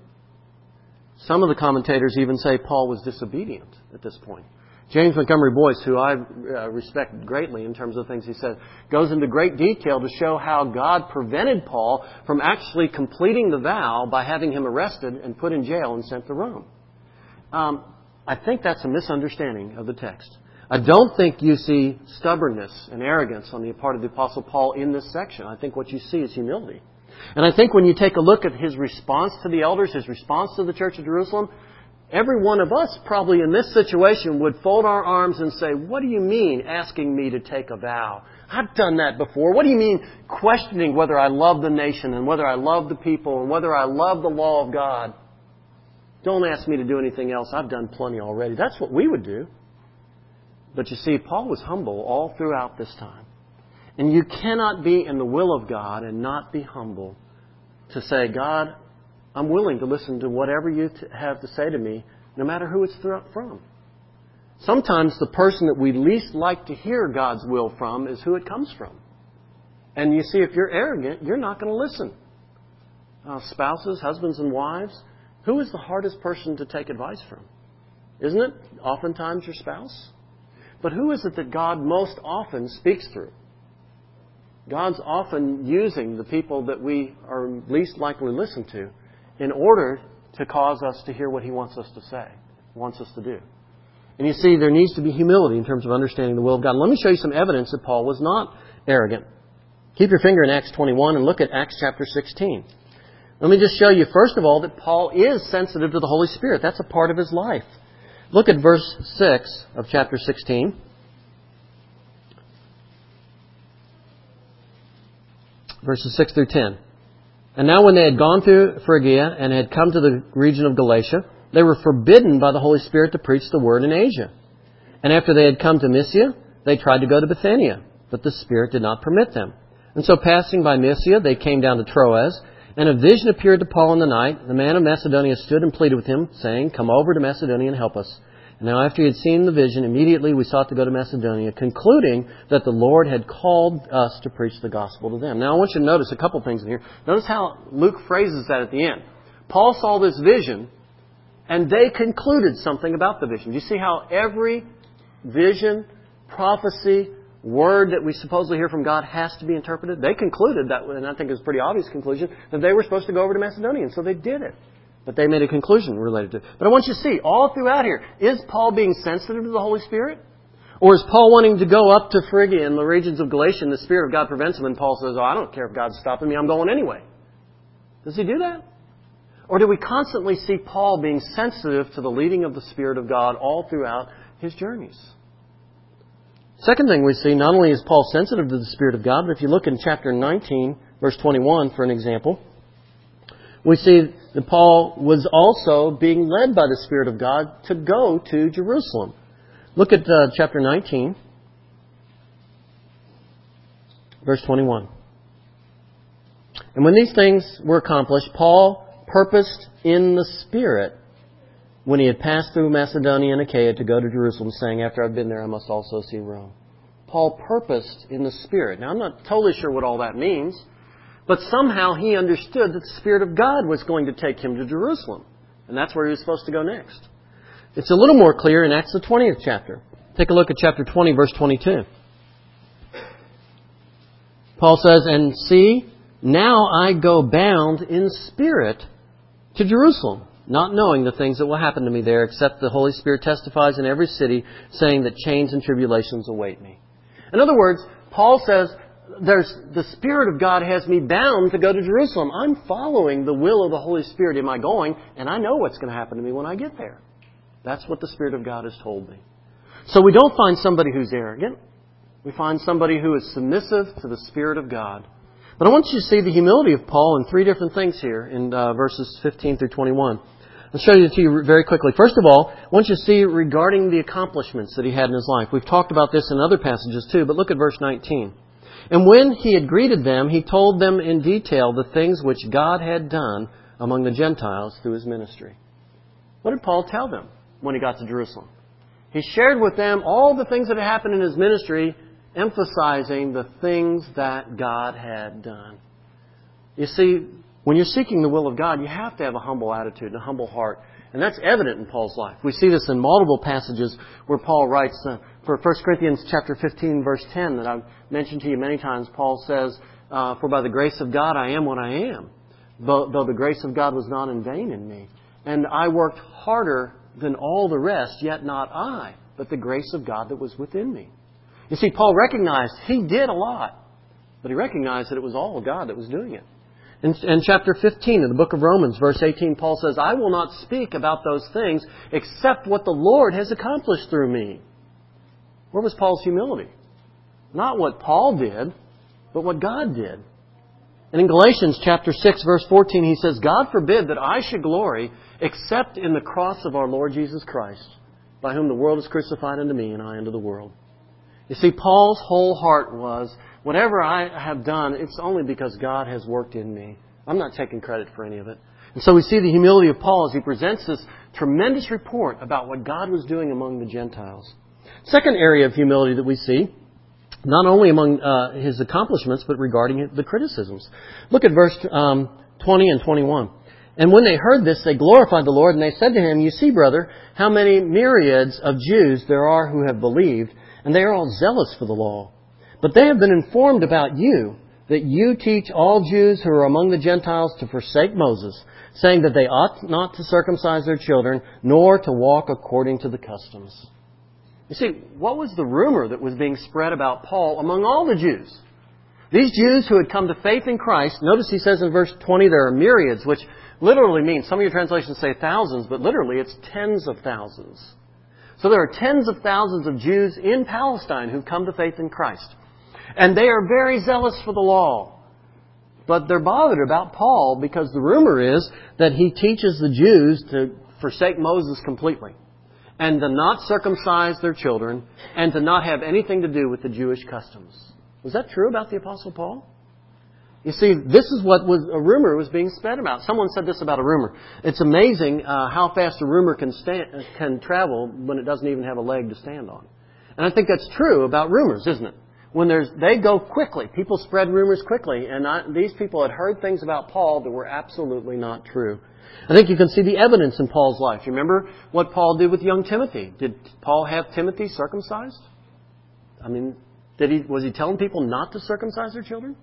Some of the commentators even say Paul was disobedient at this point. James Montgomery Boyce, who I uh, respect greatly in terms of things he said, goes into great detail to show how God prevented Paul from actually completing the vow by having him arrested and put in jail and sent to Rome. Um, I think that's a misunderstanding of the text. I don't think you see stubbornness and arrogance on the part of the Apostle Paul in this section. I think what you see is humility. And I think when you take a look at his response to the elders, his response to the church of Jerusalem, every one of us probably in this situation would fold our arms and say, what do you mean asking me to take a vow? I've done that before. What do you mean questioning whether I love the nation and whether I love the people and whether I love the law of God? Don't ask me to do anything else. I've done plenty already. That's what we would do. But you see, Paul was humble all throughout this time. And you cannot be in the will of God and not be humble to say, God, I'm willing to listen to whatever you t- have to say to me, no matter who it's from. Sometimes the person that we least like to hear God's will from is who it comes from. And you see, if you're arrogant, you're not going to listen. Uh, spouses, husbands and wives, Who is the hardest person to take advice from? Isn't it oftentimes your spouse? But who is it that God most often speaks through? God's often using the people that we are least likely to listen to in order to cause us to hear what He wants us to say, wants us to do. And you see, there needs to be humility in terms of understanding the will of God. Let me show you some evidence that Paul was not arrogant. Keep your finger in Acts twenty-one and look at Acts chapter sixteen. Let me just show you, first of all, that Paul is sensitive to the Holy Spirit. That's a part of his life. Look at verse six of chapter sixteen. Verses six through ten. And now when they had gone through Phrygia and had come to the region of Galatia, they were forbidden by the Holy Spirit to preach the word in Asia. And after they had come to Mysia, they tried to go to Bithynia, but the Spirit did not permit them. And so passing by Mysia, they came down to Troas, and a vision appeared to Paul in the night. The man of Macedonia stood and pleaded with him, saying, "Come over to Macedonia and help us." And now after he had seen the vision, immediately we sought to go to Macedonia, concluding that the Lord had called us to preach the gospel to them. Now I want you to notice a couple things in here. Notice how Luke phrases that at the end. Paul saw this vision, and they concluded something about the vision. Do you see how every vision, prophecy, word that we supposedly hear from God has to be interpreted? They concluded that, and I think it's a pretty obvious conclusion, that they were supposed to go over to Macedonia, and so they did it. But they made a conclusion related to it. But I want you to see, all throughout here, is Paul being sensitive to the Holy Spirit? Or is Paul wanting to go up to Phrygia and the regions of Galatia and the Spirit of God prevents him and Paul says, "Oh, I don't care if God's stopping me, I'm going anyway"? Does he do that? Or do we constantly see Paul being sensitive to the leading of the Spirit of God all throughout his journeys? Second thing we see, not only is Paul sensitive to the Spirit of God, but if you look in chapter nineteen, verse twenty-one, for an example, we see that Paul was also being led by the Spirit of God to go to Jerusalem. Look at uh, chapter nineteen, verse twenty-one. And when these things were accomplished, Paul purposed in the Spirit, when he had passed through Macedonia and Achaia, to go to Jerusalem, saying, "After I've been there, I must also see Rome." Paul purposed in the Spirit. Now, I'm not totally sure what all that means, but somehow he understood that the Spirit of God was going to take him to Jerusalem. And that's where he was supposed to go next. It's a little more clear in Acts the twentieth chapter. Take a look at chapter twenty, verse twenty-two. Paul says, "And see, now I go bound in spirit to Jerusalem, not knowing the things that will happen to me there, except the Holy Spirit testifies in every city, saying that chains and tribulations await me." In other words, Paul says, There's the Spirit of God has me bound to go to Jerusalem. I'm following the will of the Holy Spirit in my going, and I know what's going to happen to me when I get there. That's what the Spirit of God has told me. So we don't find somebody who's arrogant. We find somebody who is submissive to the Spirit of God. But I want you to see the humility of Paul in three different things here in uh, verses fifteen through twenty-one. I'll show you to you very quickly. First of all, I want you to see regarding the accomplishments that he had in his life. We've talked about this in other passages too, but look at verse nineteen. "And when he had greeted them, he told them in detail the things which God had done among the Gentiles through his ministry." What did Paul tell them when he got to Jerusalem? He shared with them all the things that had happened in his ministry, emphasizing the things that God had done. You see, when you're seeking the will of God, you have to have a humble attitude and a humble heart. And that's evident in Paul's life. We see this in multiple passages where Paul writes, uh, for First Corinthians chapter fifteen, verse ten, that I've mentioned to you many times, Paul says, uh, "For by the grace of God I am what I am, though, though the grace of God was not in vain in me. And I worked harder than all the rest, yet not I, but the grace of God that was within me." You see, Paul recognized he did a lot, but he recognized that it was all God that was doing it. In, in chapter fifteen of the book of Romans, verse eighteen, Paul says, "I will not speak about those things except what the Lord has accomplished through me." Where was Paul's humility? Not what Paul did, but what God did. And in Galatians chapter six, verse fourteen, he says, "God forbid that I should glory except in the cross of our Lord Jesus Christ, by whom the world is crucified unto me and I unto the world." You see, Paul's whole heart was, whatever I have done, it's only because God has worked in me. I'm not taking credit for any of it. And so we see the humility of Paul as he presents this tremendous report about what God was doing among the Gentiles. Second area of humility that we see, not only among uh, his accomplishments, but regarding the criticisms. Look at verse um, twenty and twenty-one. And when they heard this, they glorified the Lord, and they said to him, "You see, brother, how many myriads of Jews there are who have believed, and they are all zealous for the law. But they have been informed about you, that you teach all Jews who are among the Gentiles to forsake Moses, saying that they ought not to circumcise their children, nor to walk according to the customs." You see, what was the rumor that was being spread about Paul among all the Jews? These Jews who had come to faith in Christ, notice he says in verse twenty there are myriads, which literally means, some of your translations say thousands, but literally it's tens of thousands. So there are tens of thousands of Jews in Palestine who've come to faith in Christ. And they are very zealous for the law. But they're bothered about Paul because the rumor is that he teaches the Jews to forsake Moses completely, and to not circumcise their children, and to not have anything to do with the Jewish customs. Was that true about the Apostle Paul? You see, this is what was a rumor was being spread about. Someone said this about a rumor. It's amazing uh, how fast a rumor can stand, can travel when it doesn't even have a leg to stand on. And I think that's true about rumors, isn't it? When there's, they go quickly. People spread rumors quickly. And I, these people had heard things about Paul that were absolutely not true. I think you can see the evidence in Paul's life. You remember what Paul did with young Timothy? Did Paul have Timothy circumcised? I mean, did he, was he telling people not to circumcise their children?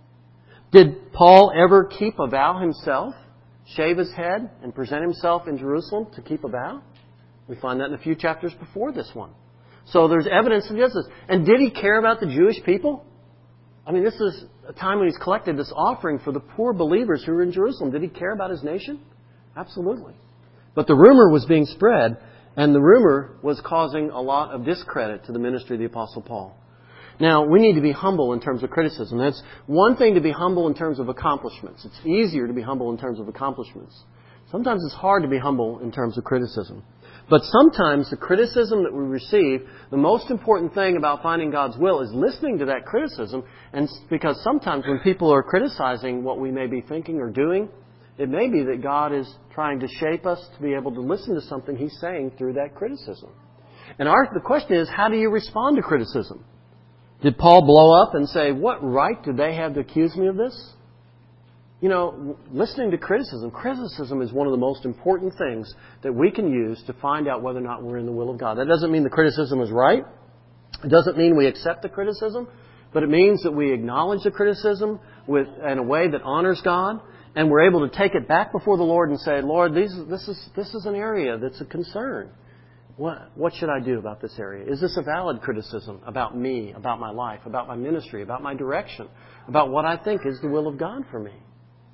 Did Paul ever keep a vow himself? Shave his head and present himself in Jerusalem to keep a vow? We find that in a few chapters before this one. So there's evidence of this. And did he care about the Jewish people? I mean, this is a time when he's collected this offering for the poor believers who were in Jerusalem. Did he care about his nation? Absolutely. But the rumor was being spread, and the rumor was causing a lot of discredit to the ministry of the Apostle Paul. Now, we need to be humble in terms of criticism. That's one thing to be humble in terms of accomplishments. It's easier to be humble in terms of accomplishments. Sometimes it's hard to be humble in terms of criticism. But sometimes the criticism that we receive, the most important thing about finding God's will is listening to that criticism. And because sometimes when people are criticizing what we may be thinking or doing, it may be that God is trying to shape us to be able to listen to something He's saying through that criticism. And our, the question is, how do you respond to criticism? Did Paul blow up and say, "What right do they have to accuse me of this?" You know, listening to criticism, criticism is one of the most important things that we can use to find out whether or not we're in the will of God. That doesn't mean the criticism is right. It doesn't mean we accept the criticism. But it means that we acknowledge the criticism with, in a way that honors God. And we're able to take it back before the Lord and say, "Lord, these, this is this is an area that's a concern. What, what should I do about this area? Is this a valid criticism about me, about my life, about my ministry, about my direction, about what I think is the will of God for me?"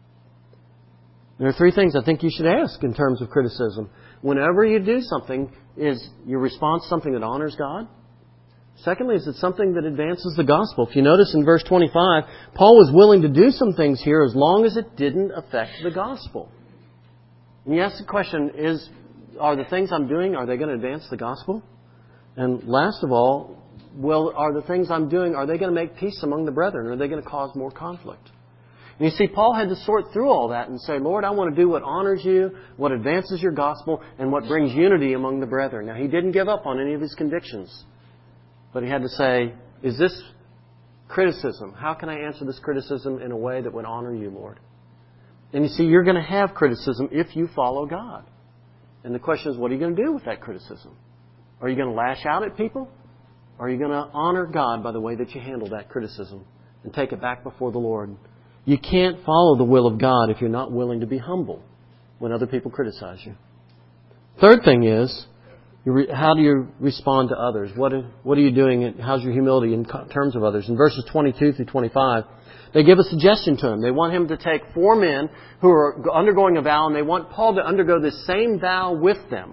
There are three things I think you should ask in terms of criticism. Whenever you do something, is your response something that honors God? Secondly, is it something that advances the gospel? If you notice in verse twenty-five, Paul was willing to do some things here as long as it didn't affect the gospel. And you ask the question, is, are the things I'm doing, are they going to advance the gospel? And last of all, well, are the things I'm doing, are they going to make peace among the brethren? Or are they going to cause more conflict? And you see, Paul had to sort through all that and say, "Lord, I want to do what honors you, what advances your gospel, and what brings unity among the brethren." Now, he didn't give up on any of his convictions. But he had to say, is this criticism? How can I answer this criticism in a way that would honor you, Lord? And you see, you're going to have criticism if you follow God. And the question is, what are you going to do with that criticism? Are you going to lash out at people? Or are you going to honor God by the way that you handle that criticism and take it back before the Lord? You can't follow the will of God if you're not willing to be humble when other people criticize you. Third thing is, how do you respond to others? What are, what are you doing? How's your humility in terms of others? In verses twenty-two through twenty-five, they give a suggestion to him. They want him to take four men who are undergoing a vow, and they want Paul to undergo this same vow with them.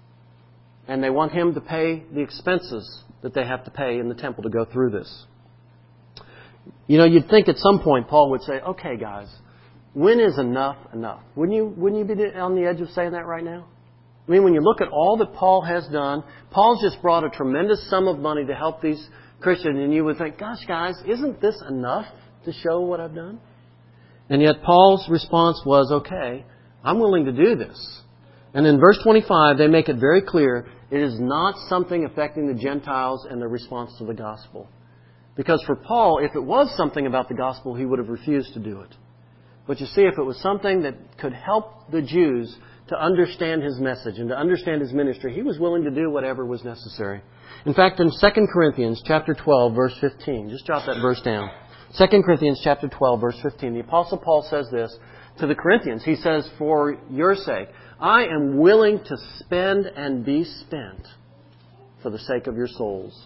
And they want him to pay the expenses that they have to pay in the temple to go through this. You know, you'd think at some point Paul would say, "Okay, guys, when is enough enough?" Wouldn't you, wouldn't you be on the edge of saying that right now? I mean, when you look at all that Paul has done, Paul's just brought a tremendous sum of money to help these Christians, and you would think, "Gosh, guys, isn't this enough to show what I've done?" And yet Paul's response was, "Okay, I'm willing to do this." And in verse twenty-five, they make it very clear it is not something affecting the Gentiles and their response to the gospel. Because for Paul, if it was something about the gospel, he would have refused to do it. But you see, if it was something that could help the Jews to understand His message and to understand His ministry, He was willing to do whatever was necessary. In fact, in Second Corinthians chapter twelve, verse fifteen, just jot that verse down. Second Corinthians chapter twelve, verse fifteen, the Apostle Paul says this to the Corinthians. He says, "For your sake, I am willing to spend and be spent for the sake of your souls."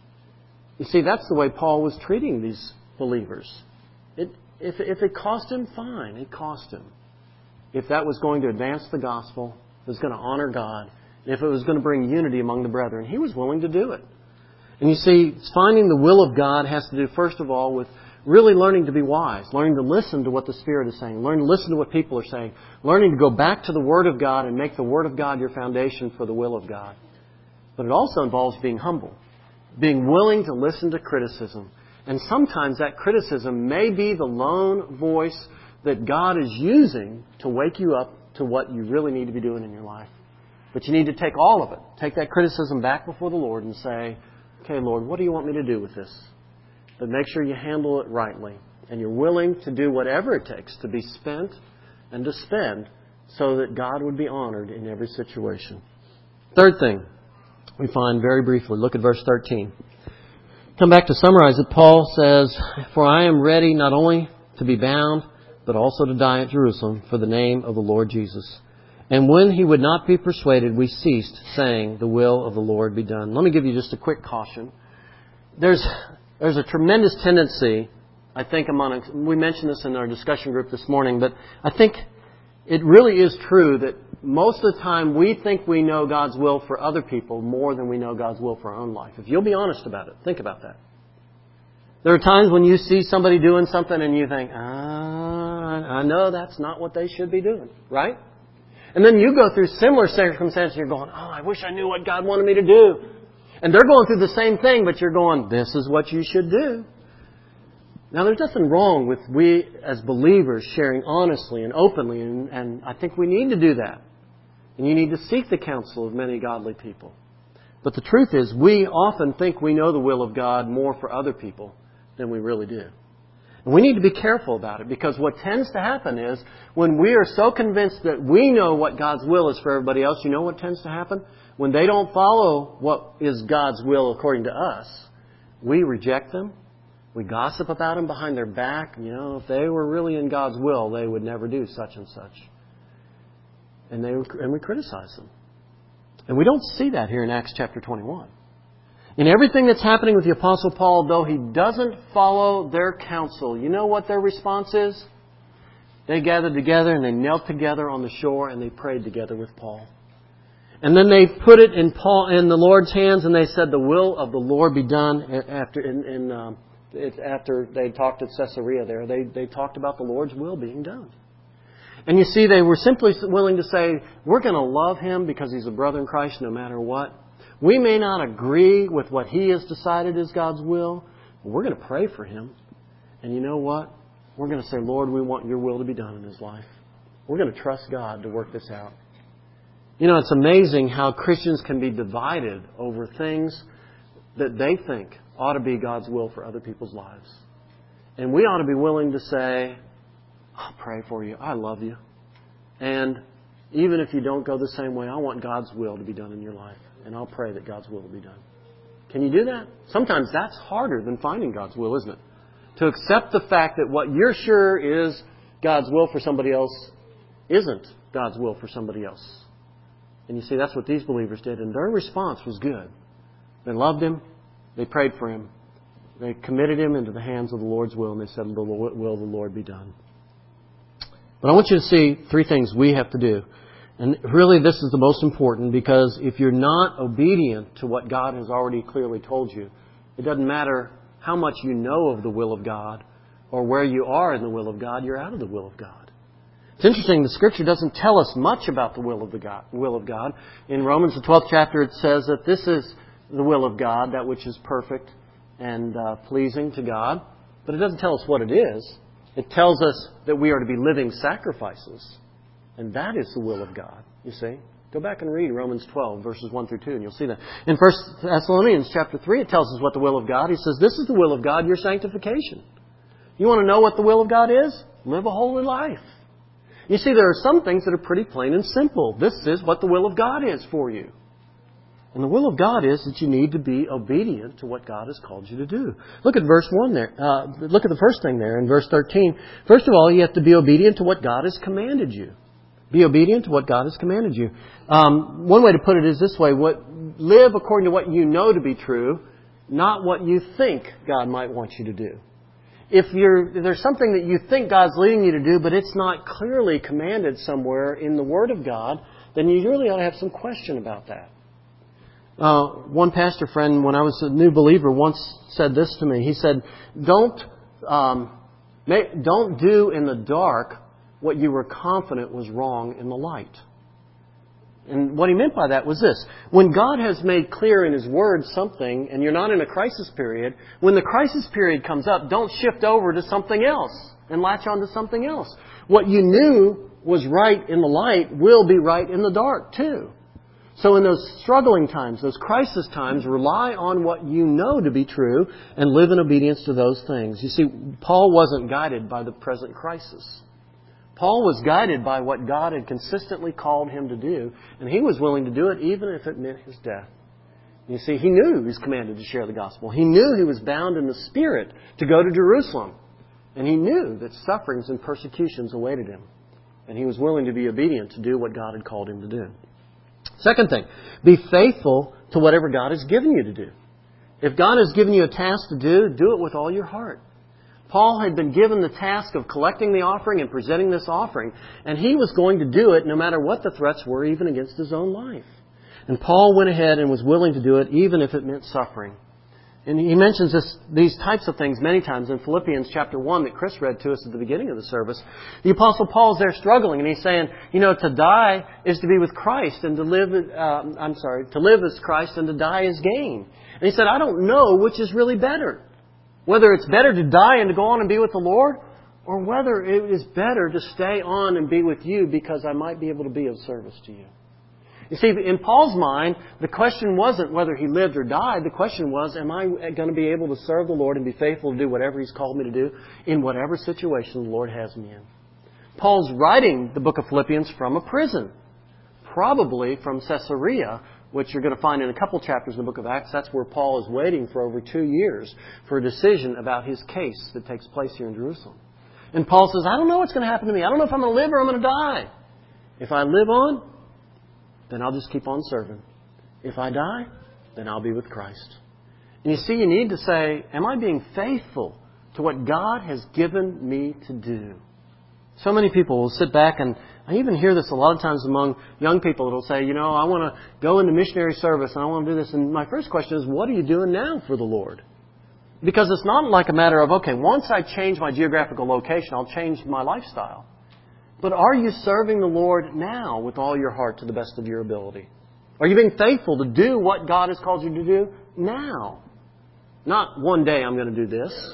You see, that's the way Paul was treating these believers. It, if, if it cost him, fine, it cost him. If that was going to advance the gospel, if it was going to honor God, and if it was going to bring unity among the brethren, he was willing to do it. And you see, finding the will of God has to do, first of all, with really learning to be wise, learning to listen to what the Spirit is saying, learning to listen to what people are saying, learning to go back to the Word of God and make the Word of God your foundation for the will of God. But it also involves being humble, being willing to listen to criticism. And sometimes that criticism may be the lone voice that God is using to wake you up to what you really need to be doing in your life. But you need to take all of it. Take that criticism back before the Lord and say, "Okay, Lord, what do you want me to do with this?" But make sure you handle it rightly. And you're willing to do whatever it takes to be spent and to spend so that God would be honored in every situation. Third thing we find very briefly. Look at verse thirteen. Come back to summarize it. Paul says, "For I am ready not only to be bound, but also to die at Jerusalem for the name of the Lord Jesus." And when he would not be persuaded, we ceased, saying, "The will of the Lord be done." Let me give you just a quick caution. There's there's a tremendous tendency, I think, among, we mentioned this in our discussion group this morning, but I think it really is true that most of the time we think we know God's will for other people more than we know God's will for our own life. If you'll be honest about it, think about that. There are times when you see somebody doing something and you think, ah, I know that's not what they should be doing, right? And then you go through similar circumstances and you're going, oh, I wish I knew what God wanted me to do. And they're going through the same thing, but you're going, this is what you should do. Now, there's nothing wrong with we as believers sharing honestly and openly, and, and I think we need to do that. And you need to seek the counsel of many godly people. But the truth is, we often think we know the will of God more for other people than we really do. And we need to be careful about it, because what tends to happen is when we are so convinced that we know what God's will is for everybody else, you know what tends to happen? When they don't follow what is God's will according to us, we reject them. We gossip about them behind their back. You know, if they were really in God's will, they would never do such and such. And they and we criticize them. And we don't see that here in Acts chapter twenty-one. In everything that's happening with the Apostle Paul, though he doesn't follow their counsel, you know what their response is? They gathered together and they knelt together on the shore and they prayed together with Paul. And then they put it in Paul in the Lord's hands and they said, "The will of the Lord be done." After in, in um, it, after they talked at Caesarea there, they they talked about the Lord's will being done. And you see, they were simply willing to say, we're going to love him because he's a brother in Christ no matter what. We may not agree with what he has decided is God's will, but we're going to pray for him. And you know what? We're going to say, Lord, we want your will to be done in his life. We're going to trust God to work this out. You know, it's amazing how Christians can be divided over things that they think ought to be God's will for other people's lives. And we ought to be willing to say, I'll pray for you. I love you. And even if you don't go the same way, I want God's will to be done in your life. And I'll pray that God's will will be done. Can you do that? Sometimes that's harder than finding God's will, isn't it? To accept the fact that what you're sure is God's will for somebody else isn't God's will for somebody else. And you see, that's what these believers did. And their response was good. They loved him. They prayed for him. They committed him into the hands of the Lord's will. And they said, the will of the Lord be done. But I want you to see three things we have to do. And really this is the most important, because if you're not obedient to what God has already clearly told you, it doesn't matter how much you know of the will of God or where you are in the will of God, you're out of the will of God. It's interesting, the Scripture doesn't tell us much about the will of the God, will of God. In Romans, the twelfth chapter, it says that this is the will of God, that which is perfect and uh, pleasing to God. But it doesn't tell us what it is. It tells us that we are to be living sacrifices. And that is the will of God, you see. Go back and read Romans twelve, verses one through two, and you'll see that. In First Thessalonians chapter three, it tells us what the will of God. He says, this is the will of God, your sanctification. You want to know what the will of God is? Live a holy life. You see, there are some things that are pretty plain and simple. This is what the will of God is for you. And the will of God is that you need to be obedient to what God has called you to do. Look at verse one there. Uh, look at the first thing there in verse thirteen. First of all, you have to be obedient to what God has commanded you. Be obedient to what God has commanded you. Um, one way to put it is this way. What, live according to what you know to be true, not what you think God might want you to do. If you're, if there's something that you think God's leading you to do, but it's not clearly commanded somewhere in the Word of God, then you really ought to have some question about that. Uh, one pastor friend, when I was a new believer, once said this to me. He said, "Don't um, make, don't do in the dark what you were confident was wrong in the light." And what he meant by that was this. When God has made clear in His Word something, and you're not in a crisis period, when the crisis period comes up, don't shift over to something else and latch on to something else. What you knew was right in the light will be right in the dark too. So in those struggling times, those crisis times, rely on what you know to be true and live in obedience to those things. You see, Paul wasn't guided by the present crisis. Paul was guided by what God had consistently called him to do, and he was willing to do it even if it meant his death. You see, he knew he was commanded to share the gospel. He knew he was bound in the Spirit to go to Jerusalem. And he knew that sufferings and persecutions awaited him. And he was willing to be obedient to do what God had called him to do. Second thing, be faithful to whatever God has given you to do. If God has given you a task to do, do it with all your heart. Paul had been given the task of collecting the offering and presenting this offering, and he was going to do it no matter what the threats were, even against his own life. And Paul went ahead and was willing to do it, even if it meant suffering. And he mentions this, these types of things many times in Philippians chapter one that Chris read to us at the beginning of the service. The Apostle Paul's there struggling, and he's saying, you know, to die is to be with Christ, and to live, uh, I'm sorry, to live is Christ and to die is gain. And he said, I don't know which is really better. Whether it's better to die and to go on and be with the Lord, or whether it is better to stay on and be with you because I might be able to be of service to you. You see, in Paul's mind, the question wasn't whether he lived or died. The question was, am I going to be able to serve the Lord and be faithful to do whatever He's called me to do in whatever situation the Lord has me in? Paul's writing the book of Philippians from a prison, probably from Caesarea, which you're going to find in a couple chapters in the book of Acts. That's where Paul is waiting for over two years for a decision about his case that takes place here in Jerusalem. And Paul says, I don't know what's going to happen to me. I don't know if I'm going to live or I'm going to die. If I live on, then I'll just keep on serving. If I die, then I'll be with Christ. And you see, you need to say, am I being faithful to what God has given me to do? So many people will sit back, and I even hear this a lot of times among young people that will say, you know, I want to go into missionary service and I want to do this. And my first question is, what are you doing now for the Lord? Because it's not like a matter of, okay, once I change my geographical location, I'll change my lifestyle. But are you serving the Lord now with all your heart to the best of your ability? Are you being faithful to do what God has called you to do now? Not one day I'm going to do this.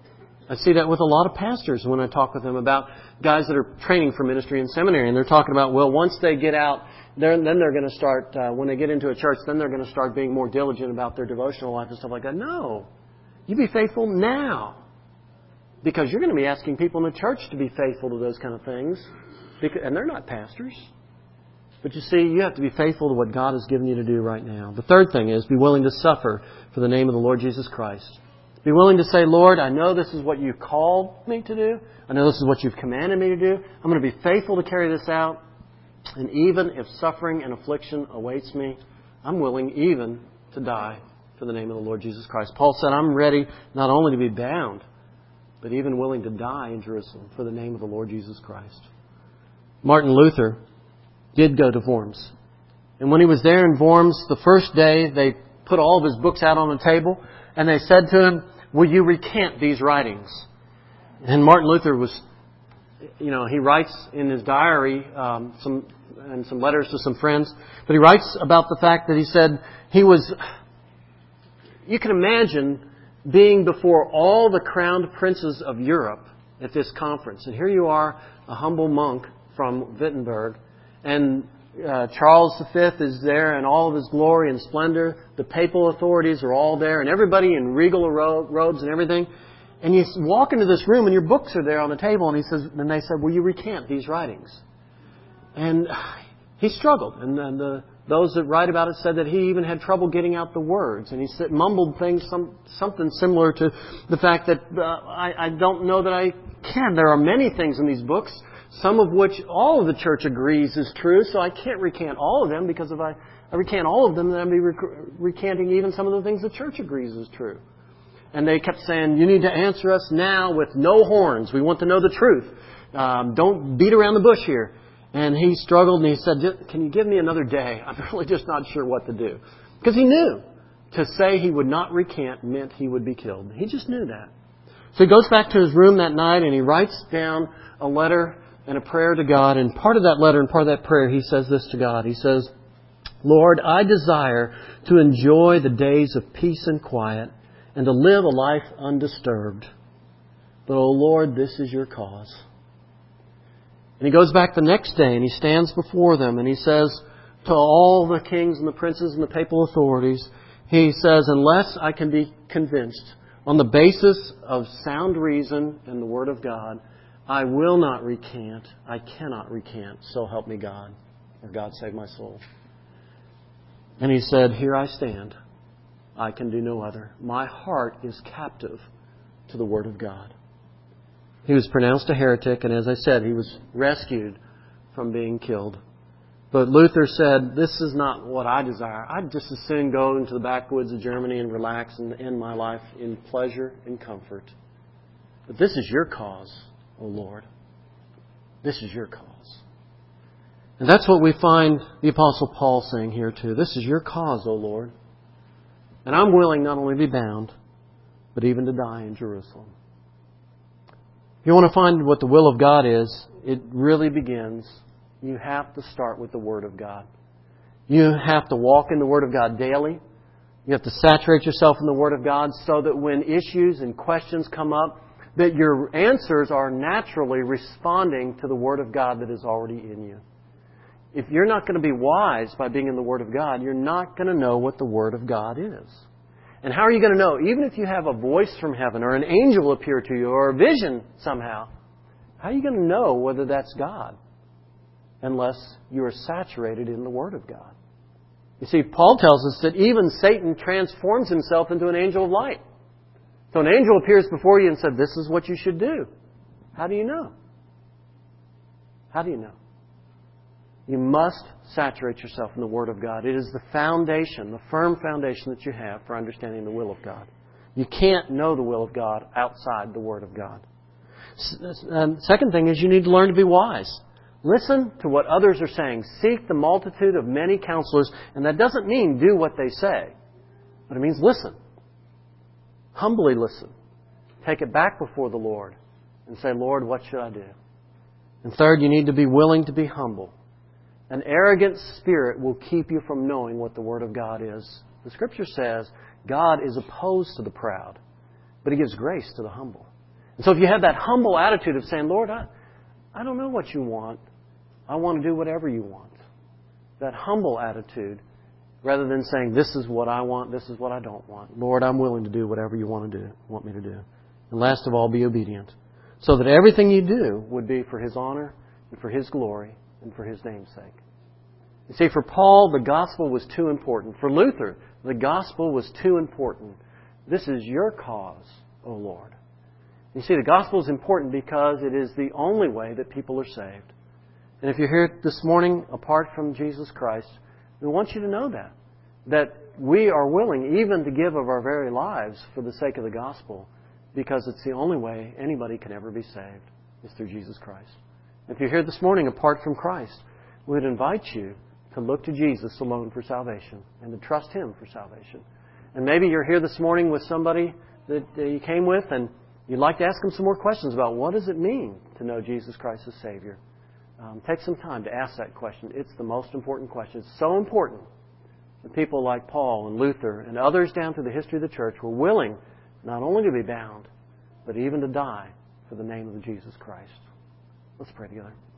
I see that with a lot of pastors when I talk with them about guys that are training for ministry in seminary. And they're talking about, well, once they get out, then they're going to start, uh, when they get into a church, then they're going to start being more diligent about their devotional life and stuff like that. No. You be faithful now. Because you're going to be asking people in the church to be faithful to those kind of things. And they're not pastors. But you see, you have to be faithful to what God has given you to do right now. The third thing is be willing to suffer for the name of the Lord Jesus Christ. Be willing to say, Lord, I know this is what you've called me to do. I know this is what you've commanded me to do. I'm going to be faithful to carry this out. And even if suffering and affliction awaits me, I'm willing even to die for the name of the Lord Jesus Christ. Paul said, I'm ready not only to be bound, but even willing to die in Jerusalem for the name of the Lord Jesus Christ. Martin Luther did go to Worms. And when he was there in Worms, the first day they put all of his books out on the table and they said to him, will you recant these writings? And Martin Luther was, you know, he writes in his diary um, some and some letters to some friends, but he writes about the fact that he said he was, you can imagine being before all the crowned princes of Europe at this conference. And here you are, a humble monk from Wittenberg, and uh, Charles the Fifth is there in all of his glory and splendor. The papal authorities are all there, and everybody in regal ro- robes and everything. And you walk into this room and your books are there on the table, and he says, and they said, will you recant these writings? And he struggled. And then the, those that write about it said that he even had trouble getting out the words. And he said, mumbled things, some, something similar to the fact that uh, I, I don't know that I can. There are many things in these books, some of which all of the church agrees is true, so I can't recant all of them, because if I, I recant all of them, then I'd be rec- recanting even some of the things the church agrees is true. And they kept saying, you need to answer us now with no horns. We want to know the truth. Um, don't beat around the bush here. And he struggled and he said, can you give me another day? I'm really just not sure what to do. Because he knew to say he would not recant meant he would be killed. He just knew that. So he goes back to his room that night and he writes down a letter and a prayer to God. And part of that letter and part of that prayer, he says this to God. He says, Lord, I desire to enjoy the days of peace and quiet, and to live a life undisturbed. But, oh Lord, this is your cause. And he goes back the next day and he stands before them and he says to all the kings and the princes and the papal authorities, he says, unless I can be convinced on the basis of sound reason and the Word of God, I will not recant. I cannot recant. So help me God, or God save my soul. And he said, here I stand. I can do no other. My heart is captive to the Word of God. He was pronounced a heretic, and as I said, he was rescued from being killed. But Luther said, this is not what I desire. I'd just as soon go into the backwoods of Germany and relax and end my life in pleasure and comfort. But this is your cause, O Lord. This is your cause. And that's what we find the Apostle Paul saying here too. This is your cause, O Lord. And I'm willing not only to be bound, but even to die in Jerusalem. If you want to find what the will of God is, it really begins. You have to start with the Word of God. You have to walk in the Word of God daily. You have to saturate yourself in the Word of God so that when issues and questions come up, that your answers are naturally responding to the Word of God that is already in you. If you're not going to be wise by being in the Word of God, you're not going to know what the Word of God is. And how are you going to know? Even if you have a voice from heaven or an angel appear to you or a vision somehow, how are you going to know whether that's God unless you are saturated in the Word of God? You see, Paul tells us that even Satan transforms himself into an angel of light. So an angel appears before you and said, this is what you should do. How do you know? How do you know? You must saturate yourself in the Word of God. It is the foundation, the firm foundation that you have for understanding the will of God. You can't know the will of God outside the Word of God. And second thing is you need to learn to be wise. Listen to what others are saying. Seek the multitude of many counselors. And that doesn't mean do what they say. But it means listen. Humbly listen. Take it back before the Lord and say, Lord, what should I do? And third, you need to be willing to be humble. An arrogant spirit will keep you from knowing what the Word of God is. The Scripture says God is opposed to the proud, but He gives grace to the humble. And so if you have that humble attitude of saying, Lord, I, I don't know what you want. I want to do whatever you want. That humble attitude, rather than saying, this is what I want, this is what I don't want. Lord, I'm willing to do whatever you want to do, want me to do. And last of all, be obedient. So that everything you do would be for His honor and for His glory and for His name's sake. You see, for Paul, the gospel was too important. For Luther, the gospel was too important. This is your cause, O Lord. You see, the gospel is important because it is the only way that people are saved. And if you're here this morning apart from Jesus Christ, we want you to know that. That we are willing even to give of our very lives for the sake of the gospel, because it's the only way anybody can ever be saved is through Jesus Christ. If you're here this morning apart from Christ, we would invite you to look to Jesus alone for salvation and to trust Him for salvation. And maybe you're here this morning with somebody that you came with and you'd like to ask them some more questions about what does it mean to know Jesus Christ as Savior. Um, take some time to ask that question. It's the most important question. It's so important that people like Paul and Luther and others down through the history of the church were willing not only to be bound, but even to die for the name of Jesus Christ. Let's pray together.